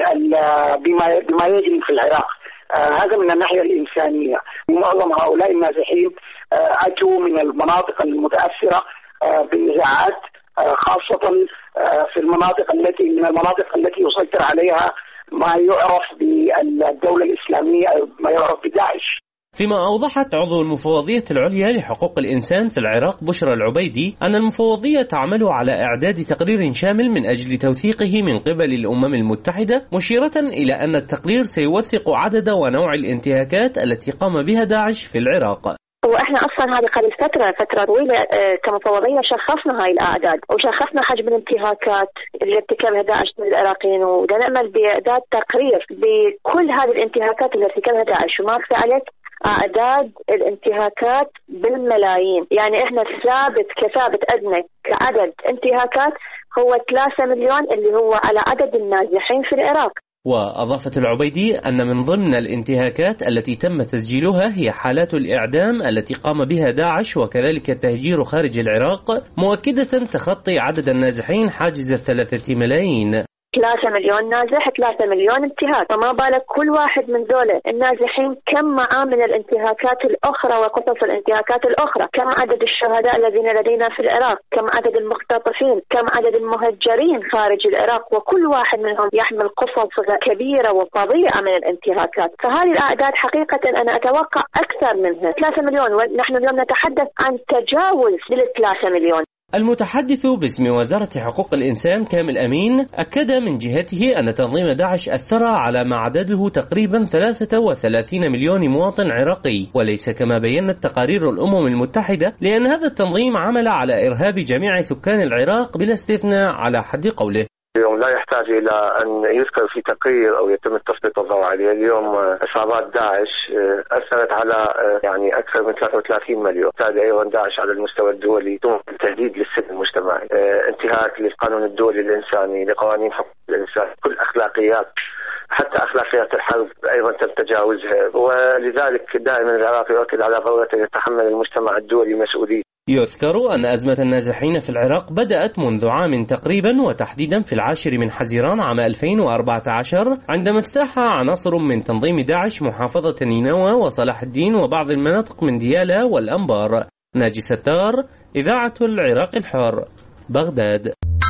بما بما يجري في العراق. هذا من الناحية الإنسانية. معظم هؤلاء النازحين أتوا من المناطق المتأثرة بالنزاعات، خاصة في المناطق التي من المناطق التي يسيطر عليها ما يعرف بالدولة الإسلامية، ما يعرف بداعش. فيما أوضحت عضو المفوضية العليا لحقوق الإنسان في العراق بشرى العبيدي أن المفوضية تعمل على إعداد تقرير شامل من أجل توثيقه من قبل الأمم المتحدة، مشيرة إلى أن التقرير سيوثق عدد ونوع الانتهاكات التي قام بها داعش في العراق. واحنا اصلا هذه قبل فتره فتره طويله كمفوضيه شخصنا هاي الاعداد وشخصنا حجم الانتهاكات اللي ارتكبها داعش ضد العراقيين، ونعمل باعداد تقرير بكل هذه الانتهاكات اللي ارتكبها داعش. وما اخفي عليك اعداد الانتهاكات بالملايين، يعني احنا ثابت كثابت ادنى كعدد انتهاكات هو ثلاثة مليون اللي هو على عدد النازحين في العراق. وأضافت العبيدي أن من ضمن الانتهاكات التي تم تسجيلها هي حالات الإعدام التي قام بها داعش، وكذلك التهجير خارج العراق، مؤكدة تخطي عدد النازحين حاجز الثلاثة ملايين. ثلاثة مليون نازح، ثلاثة مليون انتهاك، فما بالك كل واحد من ذولا النازحين كم معاه من الانتهاكات الأخرى وقصص الانتهاكات الأخرى، كم عدد الشهداء الذين لدينا في العراق، كم عدد المختطفين، كم عدد المهجرين خارج العراق، وكل واحد منهم يحمل قصص كبيرة وفظيعة من الانتهاكات. فهذه الأعداد حقيقة أنا أتوقع أكثر منها ثلاثة مليون، ونحن اليوم نتحدث عن تجاوز للثلاثة مليون. المتحدث باسم وزارة حقوق الإنسان كامل أمين أكد من جهته أن تنظيم داعش أثر على ما عدده تقريبا ثلاثة وثلاثين مليون مواطن عراقي، وليس كما بيّنت تقارير الأمم المتحدة، لأن هذا التنظيم عمل على إرهاب جميع سكان العراق بلا استثناء على حد قوله. اليوم لا يحتاج إلى أن يذكر في تقرير أو يتم التسليط الضوء عليه. اليوم إصابات داعش أثرت على يعني أكثر من ثلاثة وثلاثين مليون. بالتالي أيضا داعش على المستوى الدولي تمثل تهديد للسلم المجتمعي، انتهاك للقانون الدولي الإنساني، لقوانين حقوق الإنسان، كل أخلاقيات حتى أخلاقيات الحرب أيضا تم تجاوزها. ولذلك دائما العراق يؤكد على ضرورة أن يتحمل المجتمع الدولي مسؤولية. يذكر أن أزمة النازحين في العراق بدأت منذ عام تقريبا، وتحديدا في العاشر من حزيران عام ألفين وأربعة عشر، عندما اجتاح عناصر من تنظيم داعش محافظة نينوى وصلاح الدين وبعض المناطق من ديالا والأنبار. ناجي ستار، إذاعة العراق الحر، بغداد.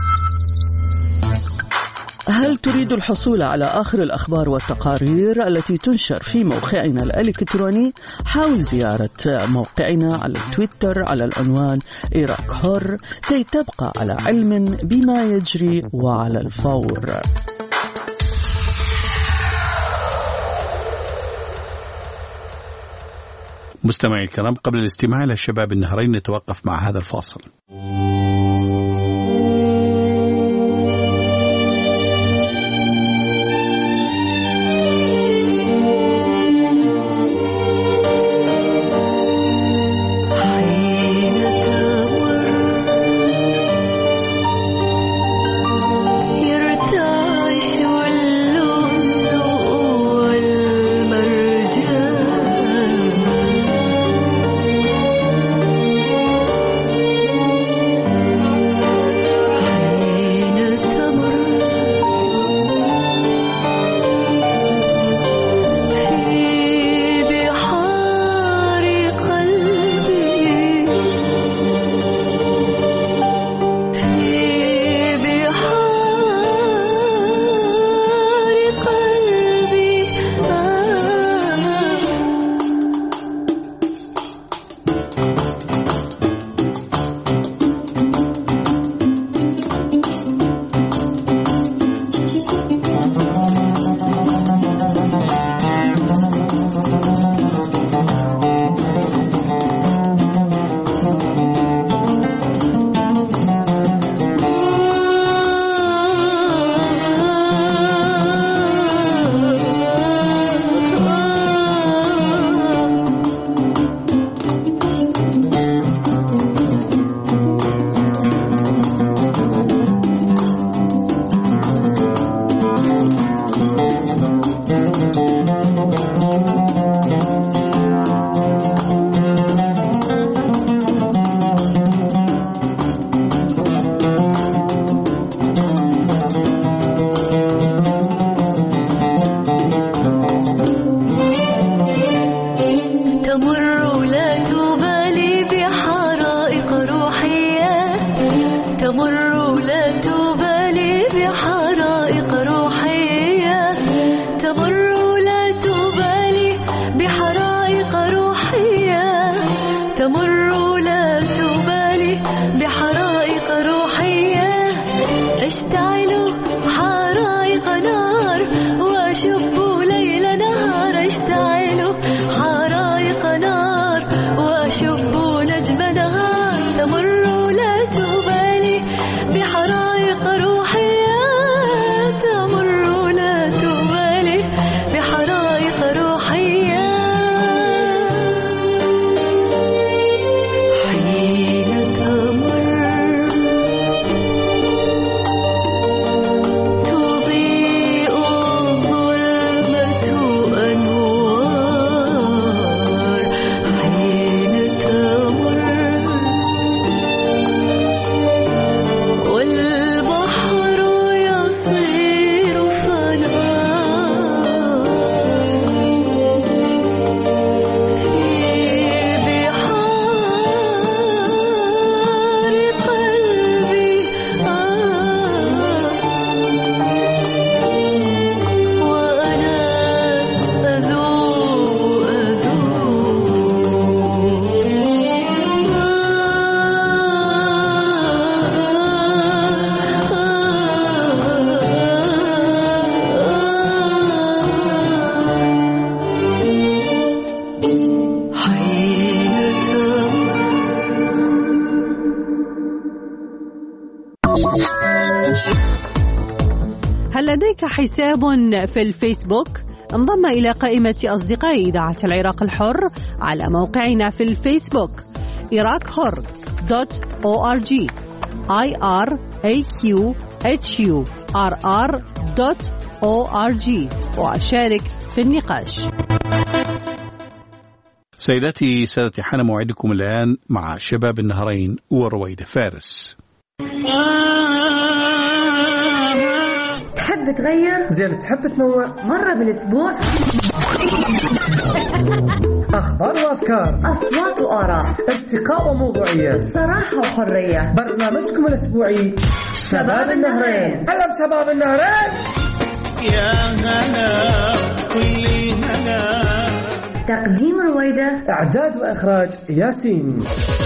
هل تريد الحصول على آخر الأخبار والتقارير التي تنشر في موقعنا الإلكتروني؟ حاول زيارة موقعنا على تويتر على العنوان عراق حر كي تبقى على علم بما يجري وعلى الفور. مستمعي الكرام، قبل الاستماع إلى شباب النهرين نتوقف مع هذا الفاصل. هل لديك حساب في الفيسبوك؟ انضم إلى قائمة أصدقاء إذاعة العراق الحر على موقعنا في الفيسبوك إراك حر دوت أو آر جي I R A Q H U R R دوت أو آر جي وأشارك في النقاش. سيداتي سادتي، حان موعدكم الآن مع شباب النهرين ورويدة فارس. تحب تغير؟ زين. تحب تنوع؟ مرة بالأسبوع؟ أخبار وأفكار، أصوات وآراء، ارتقاء وموضوعية، صراحة وحرية. برنامجكم الأسبوعي شباب النهرين. هلا بشباب النهرين. يا هلا كل هلا. تقديم رويدة، إعداد وإخراج ياسين.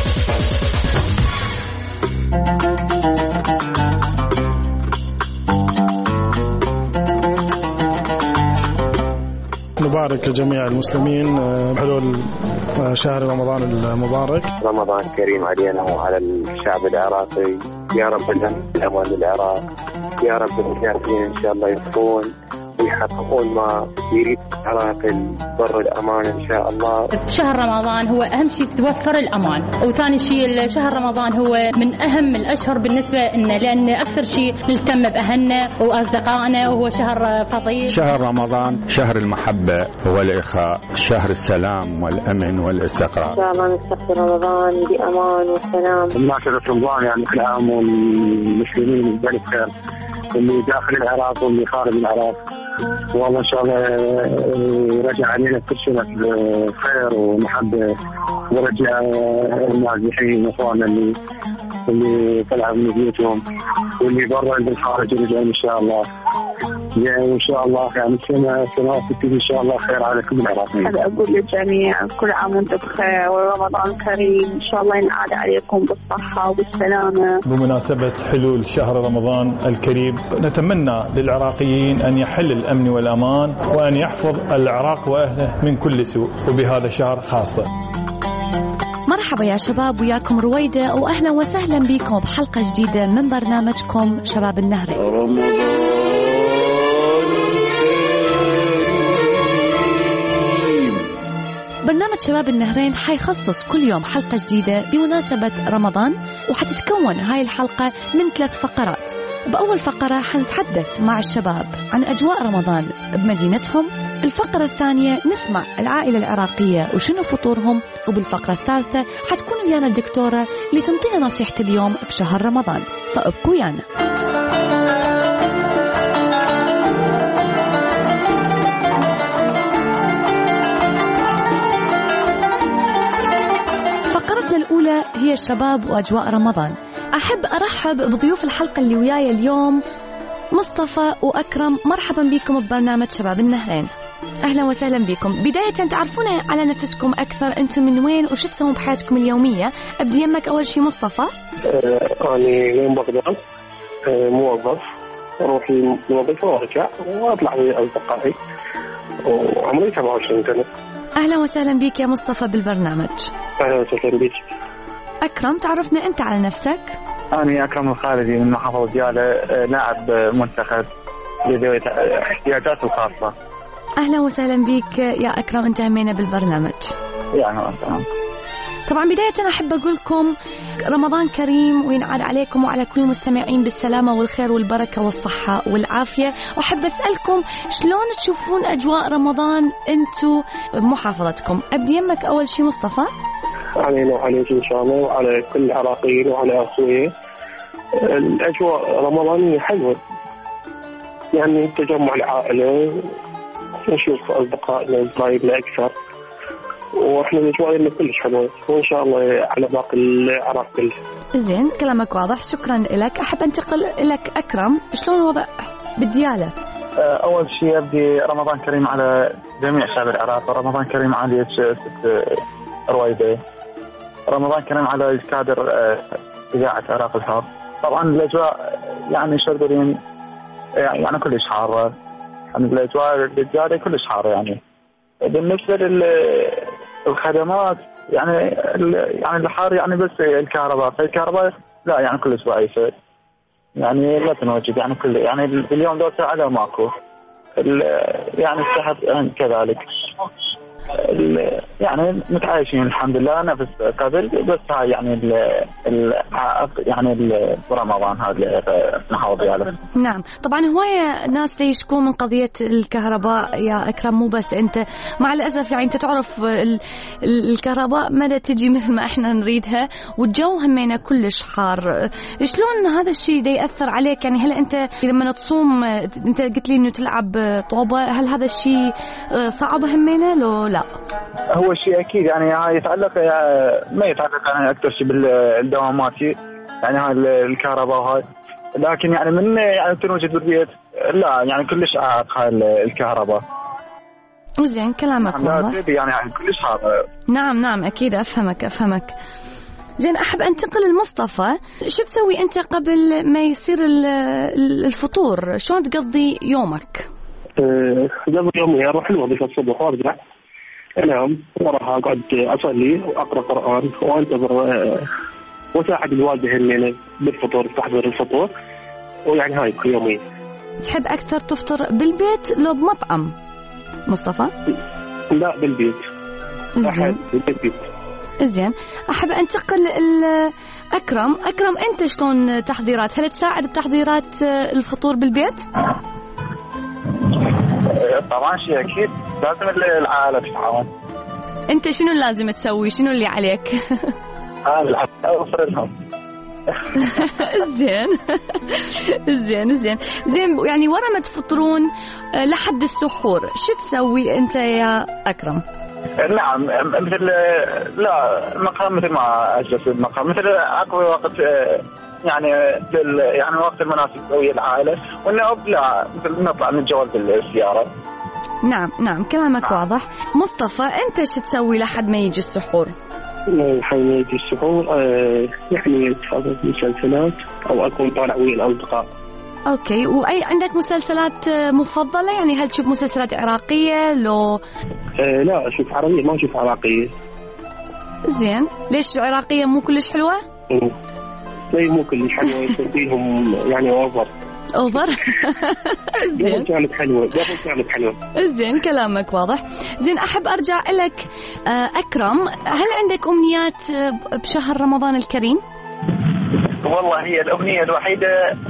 نبارك لجميع المسلمين بحلول شهر رمضان المبارك. رمضان كريم علينا وعلى الشعب العراقي. يا رب الأمان للعراق، يا رب المجاهدين إن شاء الله يكفون ويحققون ما يريد العراق، البر الأمان إن شاء الله. شهر رمضان هو أهم شيء توفر الأمان، وثاني شيء شهر رمضان هو من أهم الأشهر بالنسبة لنا، لأن أكثر شيء نهتم بأهلنا وأصدقائنا، وهو شهر فضيل. شهر رمضان شهر المحبة والإخاء، شهر السلام والأمن والاستقرار. إن شاء الله نستقبل رمضان بأمان وسلام. مناسبة رمضان يعني كل عام والمسلمين بألف خير، اللي داخل العراق واللي خارج العراق، والله إن شاء الله يرجع علينا كل شيء خير ومحبة، ورجع النازحين وإخواننا اللي اللي طلعوا من بيوتهم واللي برا بالخارج يرجعون إن شاء الله. يعني إن شاء الله يعني سنة سنوات تبتدي إن شاء الله خير على كل العراقيين. هذا أقول للجميع كل عام وأنتم بخير ورمضان كريم، إن شاء الله ينعاد عليكم بالصحة وبالسلامة. بمناسبة حلول شهر رمضان الكريم، نتمنى للعراقيين أن يحل الأمن والأمان وأن يحفظ العراق وأهله من كل سوء، وبهذا الشهر خاصة. مرحبا يا شباب، وياكم رويدة، وأهلا وسهلا بكم بحلقة جديدة من برنامجكم شباب النهرين. برنامج شباب النهرين حيخصص كل يوم حلقة جديدة بمناسبة رمضان، وحتتكون هاي الحلقة من ثلاث فقرات. بأول فقرة حنتحدث مع الشباب عن أجواء رمضان بمدينتهم. الفقرة الثانية نسمع العائلة العراقية وشنو فطورهم. وبالفقرة الثالثة حتكون ويانا الدكتورة اللي تنطينا نصيحة اليوم بشهر رمضان، فابقوا ويانا. الأولى هي الشباب وأجواء رمضان. أحب أرحب بضيوف الحلقة اللي وياي اليوم، مصطفى وأكرم. مرحبا بكم ببرنامج شباب النهرين. أهلا وسهلا بكم. بداية تعرفون على نفسكم أكثر، أنتم من وين وش تسوون بحياتكم اليومية؟ أبدي يمك أول شيء مصطفى. أه أنا من بغداد، أه موظف، أروح الموظف وأرجع وأطلع ويا أصدقائي، وعمري سبعة وعشرين سنة. أهلا وسهلا بك يا مصطفى بالبرنامج. أهلا وسهلا بك. أكرم، تعرفنا أنت على نفسك. أنا أكرم الخالدي من محافظة ديالى، لاعب منتخب ذوي الاحتياجات الخاصة. أهلا وسهلا بك يا أكرم، أنت همينا بالبرنامج. يعني تمام. طبعا بداية أحب أقول لكم رمضان كريم وينعاد عليكم وعلى كل المستمعين بالسلامة والخير والبركة والصحة والعافية. وأحب أسألكم شلون تشوفون أجواء رمضان أنتوا بمحافظتكم؟ أبدي يمك أول شيء مصطفى. علينا وعليك إن شاء الله وعلى كل العراقيين وعلى أخوي. الأجواء رمضانية حلوة، يعني تجمع العائلة، نشوف أصدقائنا قريبنا أكثر، وإحنا نجوائنا كلش حلوة، وإن شاء الله على باقي العراق كله. زين، كلامك واضح، شكرا لك. أحب أنتقل لك أكرم، شلون الوضع بالديالة؟ أول شيء أبدي رمضان كريم على جميع شعب العراق، ورمضان كريم على ست رويدة، رمضان كريم على الكادر إذاعة العراق الحر. طبعا الأجواء يعني شردين يعني كلش حارة، يعني الأجواء بالديالة كلش حارة. يعني بالنسبة للخدمات يعني يعني الحار يعني بس الكهرباء، فالكهرباء لا يعني كلش ضعيفة. يعني لا تنوجد يعني كل يعني اليوم دول ساعة ماكو يعني السحب كذلك يعني متعايشين الحمد لله نفس قبل بس هاي يعني ال ال يعني ال رمضان هذا نحافظ عليه. نعم طبعا هواية ناس يشكون من قضية الكهرباء يا أكرم مو بس أنت مع الأسف يعني أنت تعرف ال الكهرباء مدى تجي مثل ما إحنا نريدها والجو همينا كلش حار. شلون هذا الشيء دا يأثر عليك يعني هل أنت لما تصوم أنت قلت لي إنه تلعب طوبة هل هذا الشيء صعب همينا لو لا؟ هو شيء أكيد يعني هاي يتعلق ما يتعلق يعني أكثر شيء بالدواماتي يعني هاي الكهرباء وهاي لكن يعني من يعني تنوجد بالبيت لا يعني كلش عائق هاي الكهرباء. زين كلامك والله يعني, يعني كلش هذا. نعم نعم أكيد أفهمك أفهمك. زين أحب أنتقل لمصطفى شو تسوي أنت قبل ما يصير الفطور شلون تقضي يومك؟ قبل يومي أروح الوظيفة الصبح وأرجع أنام وراها أقعد أصلي وأقرأ قرآن وأنتظر وساعد الوالدة هنا بالفطور تحضير الفطور ويعني هاي يومي. تحب أكثر تفطر بالبيت لو بمطعم مصطفى؟ لا بالبيت. زين بالبيت. زين أحب أنتقل أكرم أكرم أنت شلون تحضيرات هل تساعد بتحضيرات الفطور بالبيت؟ طبعا شيء أكيد لازم العائلة تتعاون. أنت شنو لازم تسوي شنو اللي عليك؟ أوفر لهم. زين زين زين زين يعني ورا ما تفطرون لحد السحور شو تسوي أنت يا أكرم؟ نعم مثل لا مقام مثل ما أجلس المقام مثل أقوى وقت يعني يعني وقت المناسب ويا العائلة والنوم لا مثل نطلع نتجول بالسيارة. نعم نعم كلامك نعم. واضح. مصطفى أنت شو تسوي لحد ما يجي السحور؟ لحد ما يجي السحور آه يعني أتفرج مسلسلات أو أكون طالع ويا الأصدقاء. أوكي وأي عندك مسلسلات مفضلة يعني هل تشوف مسلسلات عراقية لو؟ آه لا أشوف عربية ما أشوف عراقية. زين ليش العراقية مو كلش حلوة؟ م. لا مو كلش حلوة يسميهم يعني أوفر. أوفر. زين. كانت حلوة قبل كانت حلوة. زين كلامك واضح. زين أحب أرجع لك أكرم هل عندك أمنيات بشهر رمضان الكريم؟ والله هي الأمنية الوحيدة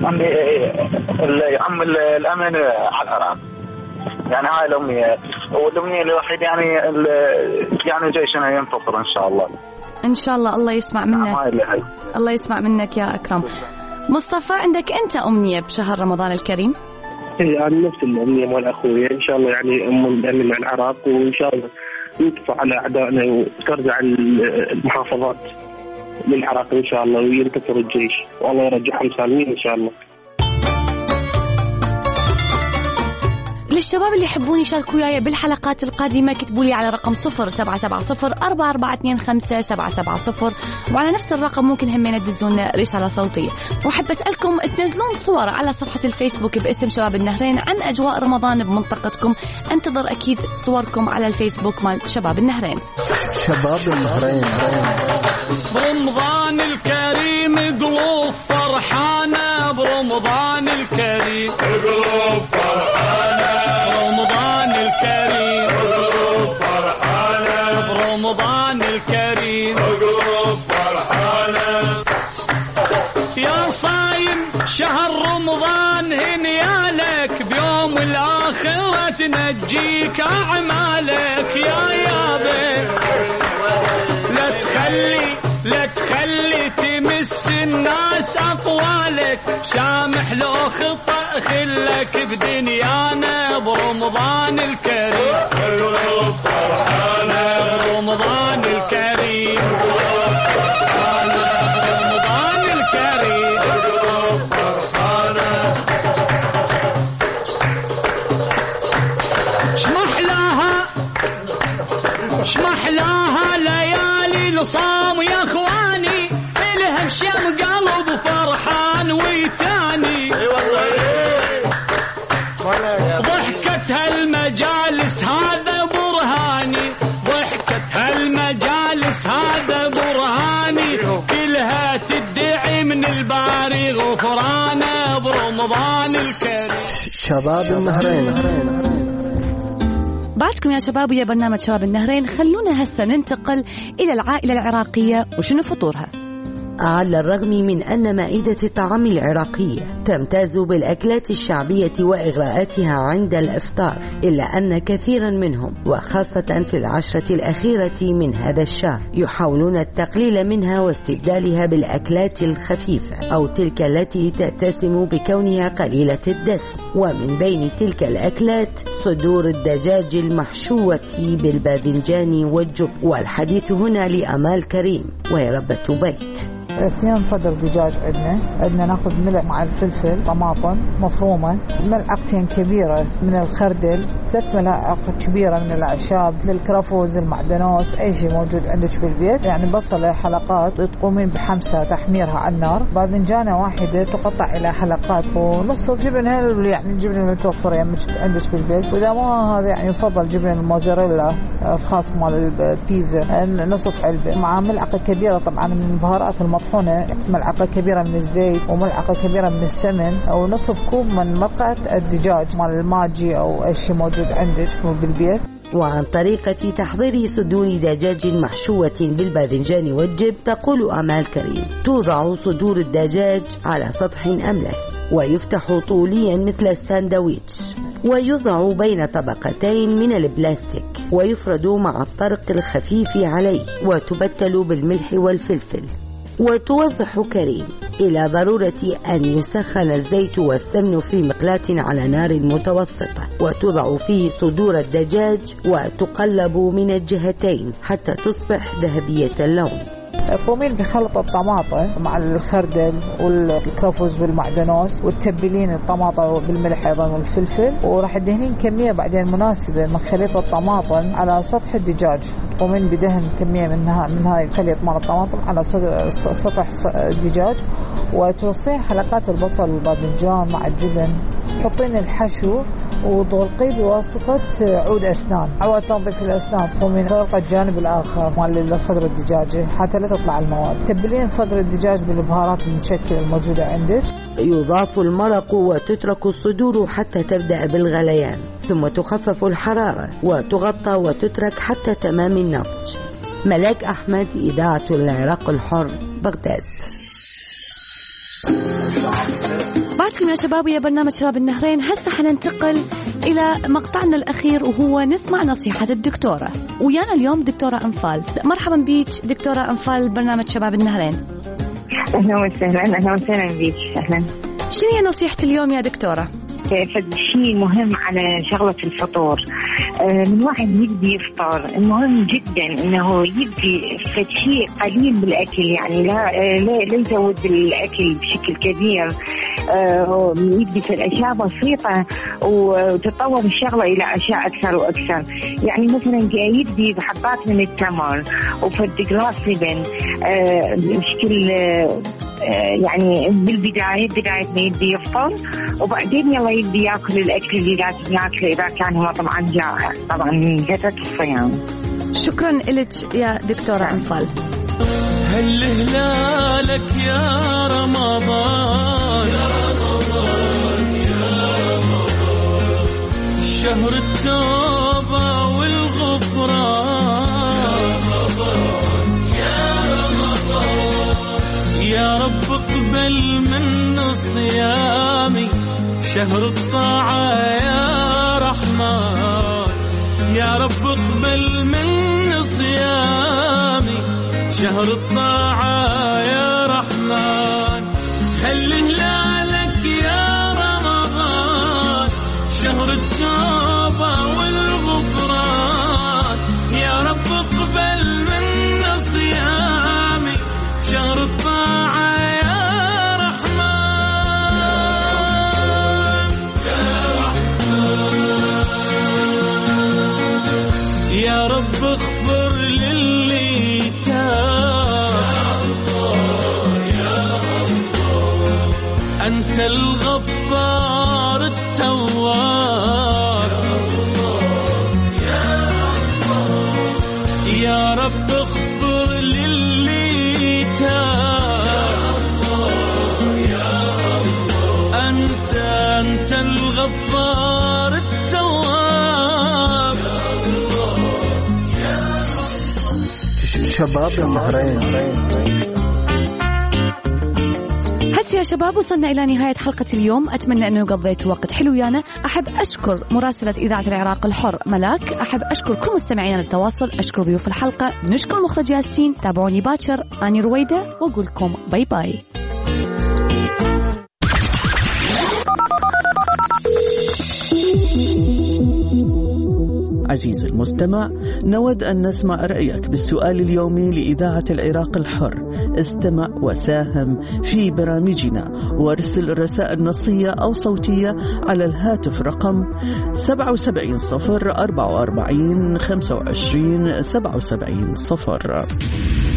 عم الأمن على العراق يعني هاي الأمنية والأمنية الوحيدة يعني يعني جيشنا ينتصر إن شاء الله. إن شاء الله الله يسمع منك. الله يسمع منك يا أكرم. مصطفى عندك أنت أمنية بشهر رمضان الكريم؟ إيه يعني نفس الأمنية مال أخوي إن شاء الله يعني أم الأمن على العراق وإن شاء الله يدفع على أعدائنا وترجع المحافظات للعراق إن شاء الله وينتصر الجيش والله يرجعهم سالمين إن شاء الله. للشباب اللي يحبون يشاركوا وياي بالحلقات القادمة كتبوا لي على رقم صفر سبعة سبعة صفر أربعة أربعة اثنين خمسة سبعة سبعة صفر وعلى نفس الرقم ممكن همين تدزون رسالة صوتية. وأحب أسألكم تنزلون صور على صفحة الفيسبوك باسم شباب النهرين عن أجواء رمضان بمنطقتكم. انتظر أكيد صوركم على الفيسبوك مال شباب النهرين. شباب النهرين برمضان الكريم قلوب فرحانة برمضان الكريم قلوب فرحانة برمضان الكريم قلوب فرحانة برمضان الكريم قلوب فرحانة يا صايم شهر رمضان هنيالك بيوم الآخرة تنجيك أعمالك يا يابي لا تخلي لا تخلي تمس الناس أقوالك سامح لو خطأ خلك بدنيانا برمضان الكريم قلوب فرحانة برمضان الكريم برمضان الكريم قلوب فرحانة شمحلاها شمحلاها ليالي الصام يا اخواني الهم شم قلب فرحان ويتاني ضحكت هالمجالس هذا برهاني ضحكت هالمجالس هذا برهاني كلها تدعي من الباب شباب النهرين. بعدكم يا شباب ويا برنامج شباب النهرين. خلونا هسه ننتقل إلى العائلة العراقية وشنو فطورها. على الرغم من أن مائدة الطعام العراقية تمتاز بالأكلات الشعبية وإغراءاتها عند الإفطار، إلا أن كثيرا منهم وخاصة في العشرة الأخيرة من هذا الشهر يحاولون التقليل منها واستبدالها بالأكلات الخفيفة أو تلك التي تتسم بكونها قليلة الدسم. ومن بين تلك الأكلات صدور الدجاج المحشوة بالباذنجان والجبن. والحديث هنا لأمال كريم وهي ربة بيت. اثنين صدر دجاج عندنا عندنا ناخذ ملح مع الفلفل، طماطم مفرومة، ملعقتين كبيرة من الخردل، ثلاث ملاعق كبيرة من الأعشاب مثل الكرفوز، المعدنوس، أي شيء موجود عندك بالبيت. يعني بصلة حلقات تقومين بحمسة تحميرها على النار. باذنجانة واحدة تقطع إلى حلقات، ونص الجبن هل يعني الجبن المتوفر يعني عندك بالبيت. وإذا ما هذا يعني يفضل جبن الموزاريلا الخاص مال البيتزا نصف علبة، مع ملعقة كبيرة طبعا من البهارات المطحونة، ملعقة كبيرة من الزيت وملعقة كبيرة من السمن، أو نصف كوب من مرقة الدجاج مال الماجي أو أي شيء موجود عندك بالبيت. وعن طريقة تحضير صدور دجاج محشوة بالباذنجان والجبن تقول أمال كريم: توضع صدور الدجاج على سطح أملس ويفتح طوليا مثل الساندويتش، ويوضع بين طبقتين من البلاستيك ويفرد مع الطرق الخفيف عليه، وتبتل بالملح والفلفل. وتوضح كريم إلى ضرورة أن يسخن الزيت والسمن في مقلاة على نار متوسطة، وتوضع فيه صدور الدجاج وتقلب من الجهتين حتى تصبح ذهبية اللون. قومين بخلطة الطماطة مع الخردل والكرفوز والمعدنوس، وتتبلين الطماطة بالملح أيضا والفلفل، وراح تدهنين كمية بعدين مناسبة من خليط الطماطم على سطح الدجاج. قومين بدهن كمية منها من هاي الخليط مال الطماطم على سطح الدجاج، وتوصين حلقات البصل والباذنجان مع الجبن. تحطين الحشو وتغلقيه بواسطة عود أسنان. أول تنظيف الأسنان تقومين غلق الجانب الآخر مال صدر الدجاجة حتى لا تطلع المواد. تبلين صدر الدجاج بالبهارات المشكلة الموجودة عندك. يضاف المرق وتترك الصدور حتى تبدأ بالغليان، ثم تخفف الحرارة وتغطى وتترك حتى تمام النضج. ملاك أحمد، إذاعة العراق الحر، بغداد. بعدكم يا شباب يا برنامج شباب النهرين. هسه حننتقل إلى مقطعنا الأخير وهو نسمع نصيحة الدكتورة. ويانا اليوم دكتورة أنفال. مرحبا بيك دكتورة أنفال برنامج شباب النهرين. أهلا وسهلا. أهلا وسهلا بيك. أهلا. شنو هي نصيحة اليوم يا دكتورة؟ فد شيء مهم على شغلة الفطور. من واحد يبدي يفطر المهم جدا انه يبدي فد شيء قليل بالاكل، يعني لا لا يزود الاكل بشكل كبير. يبدي في الاشياء بسيطة وتتطور الشغلة الى اشياء اكثر واكثر. يعني مثلا يبدي بحبات من التمر وفد جلاس لبن بشكل يعني بالبداية بداية ما يبدي يفطر، وبعدين يلا يبدي ياكل الاكل اللي لازم ياكله اذا كان هو طبعا جائع طبعا من فترة الصيام. شكرا لك يا دكتورة أنفال. هل هلالك يا رمضان يا رمضان يا رمضان، شهر التوبة والغفران يا رمضان يا رب اقبل من صيامي، شهر الطاعة يا رحمن يا رب اقبل من صيامي، شهر الطاعة يا رحمن. هل هلالك يا رمضان، شهر التوبة والغفران يا رب اقبل من صيامي، شهر الطاعة يا رحمن يا رحمن. يا رب اغفر للي تاب يا الله، أنت الغفار التواب يا الله. يا رب اغفر للي تاب يا الله، أنت أنت الغفار التواب. شباب النهرين. هسه يا شباب وصلنا إلى نهاية حلقة اليوم. أتمنى أنه قضيتوا وقت حلو ويانا. أحب أشكر مراسلة إذاعة العراق الحر ملاك. أحب أشكر كل مستمعينا للتواصل. أشكر ضيوف الحلقة. نشكر مخرج ياسين. تابعوني باكر. أني رويدة وأقول لكم باي باي. عزيزي المستمع، نود أن نسمع رأيك بالسؤال اليومي لإذاعة العراق الحر. استمع وساهم في برامجنا وارسل رسائل نصية أو صوتية على الهاتف رقم سبعة وسبعين صفر أربعة وأربعين خمسة وعشرين سبعة وسبعين صفر.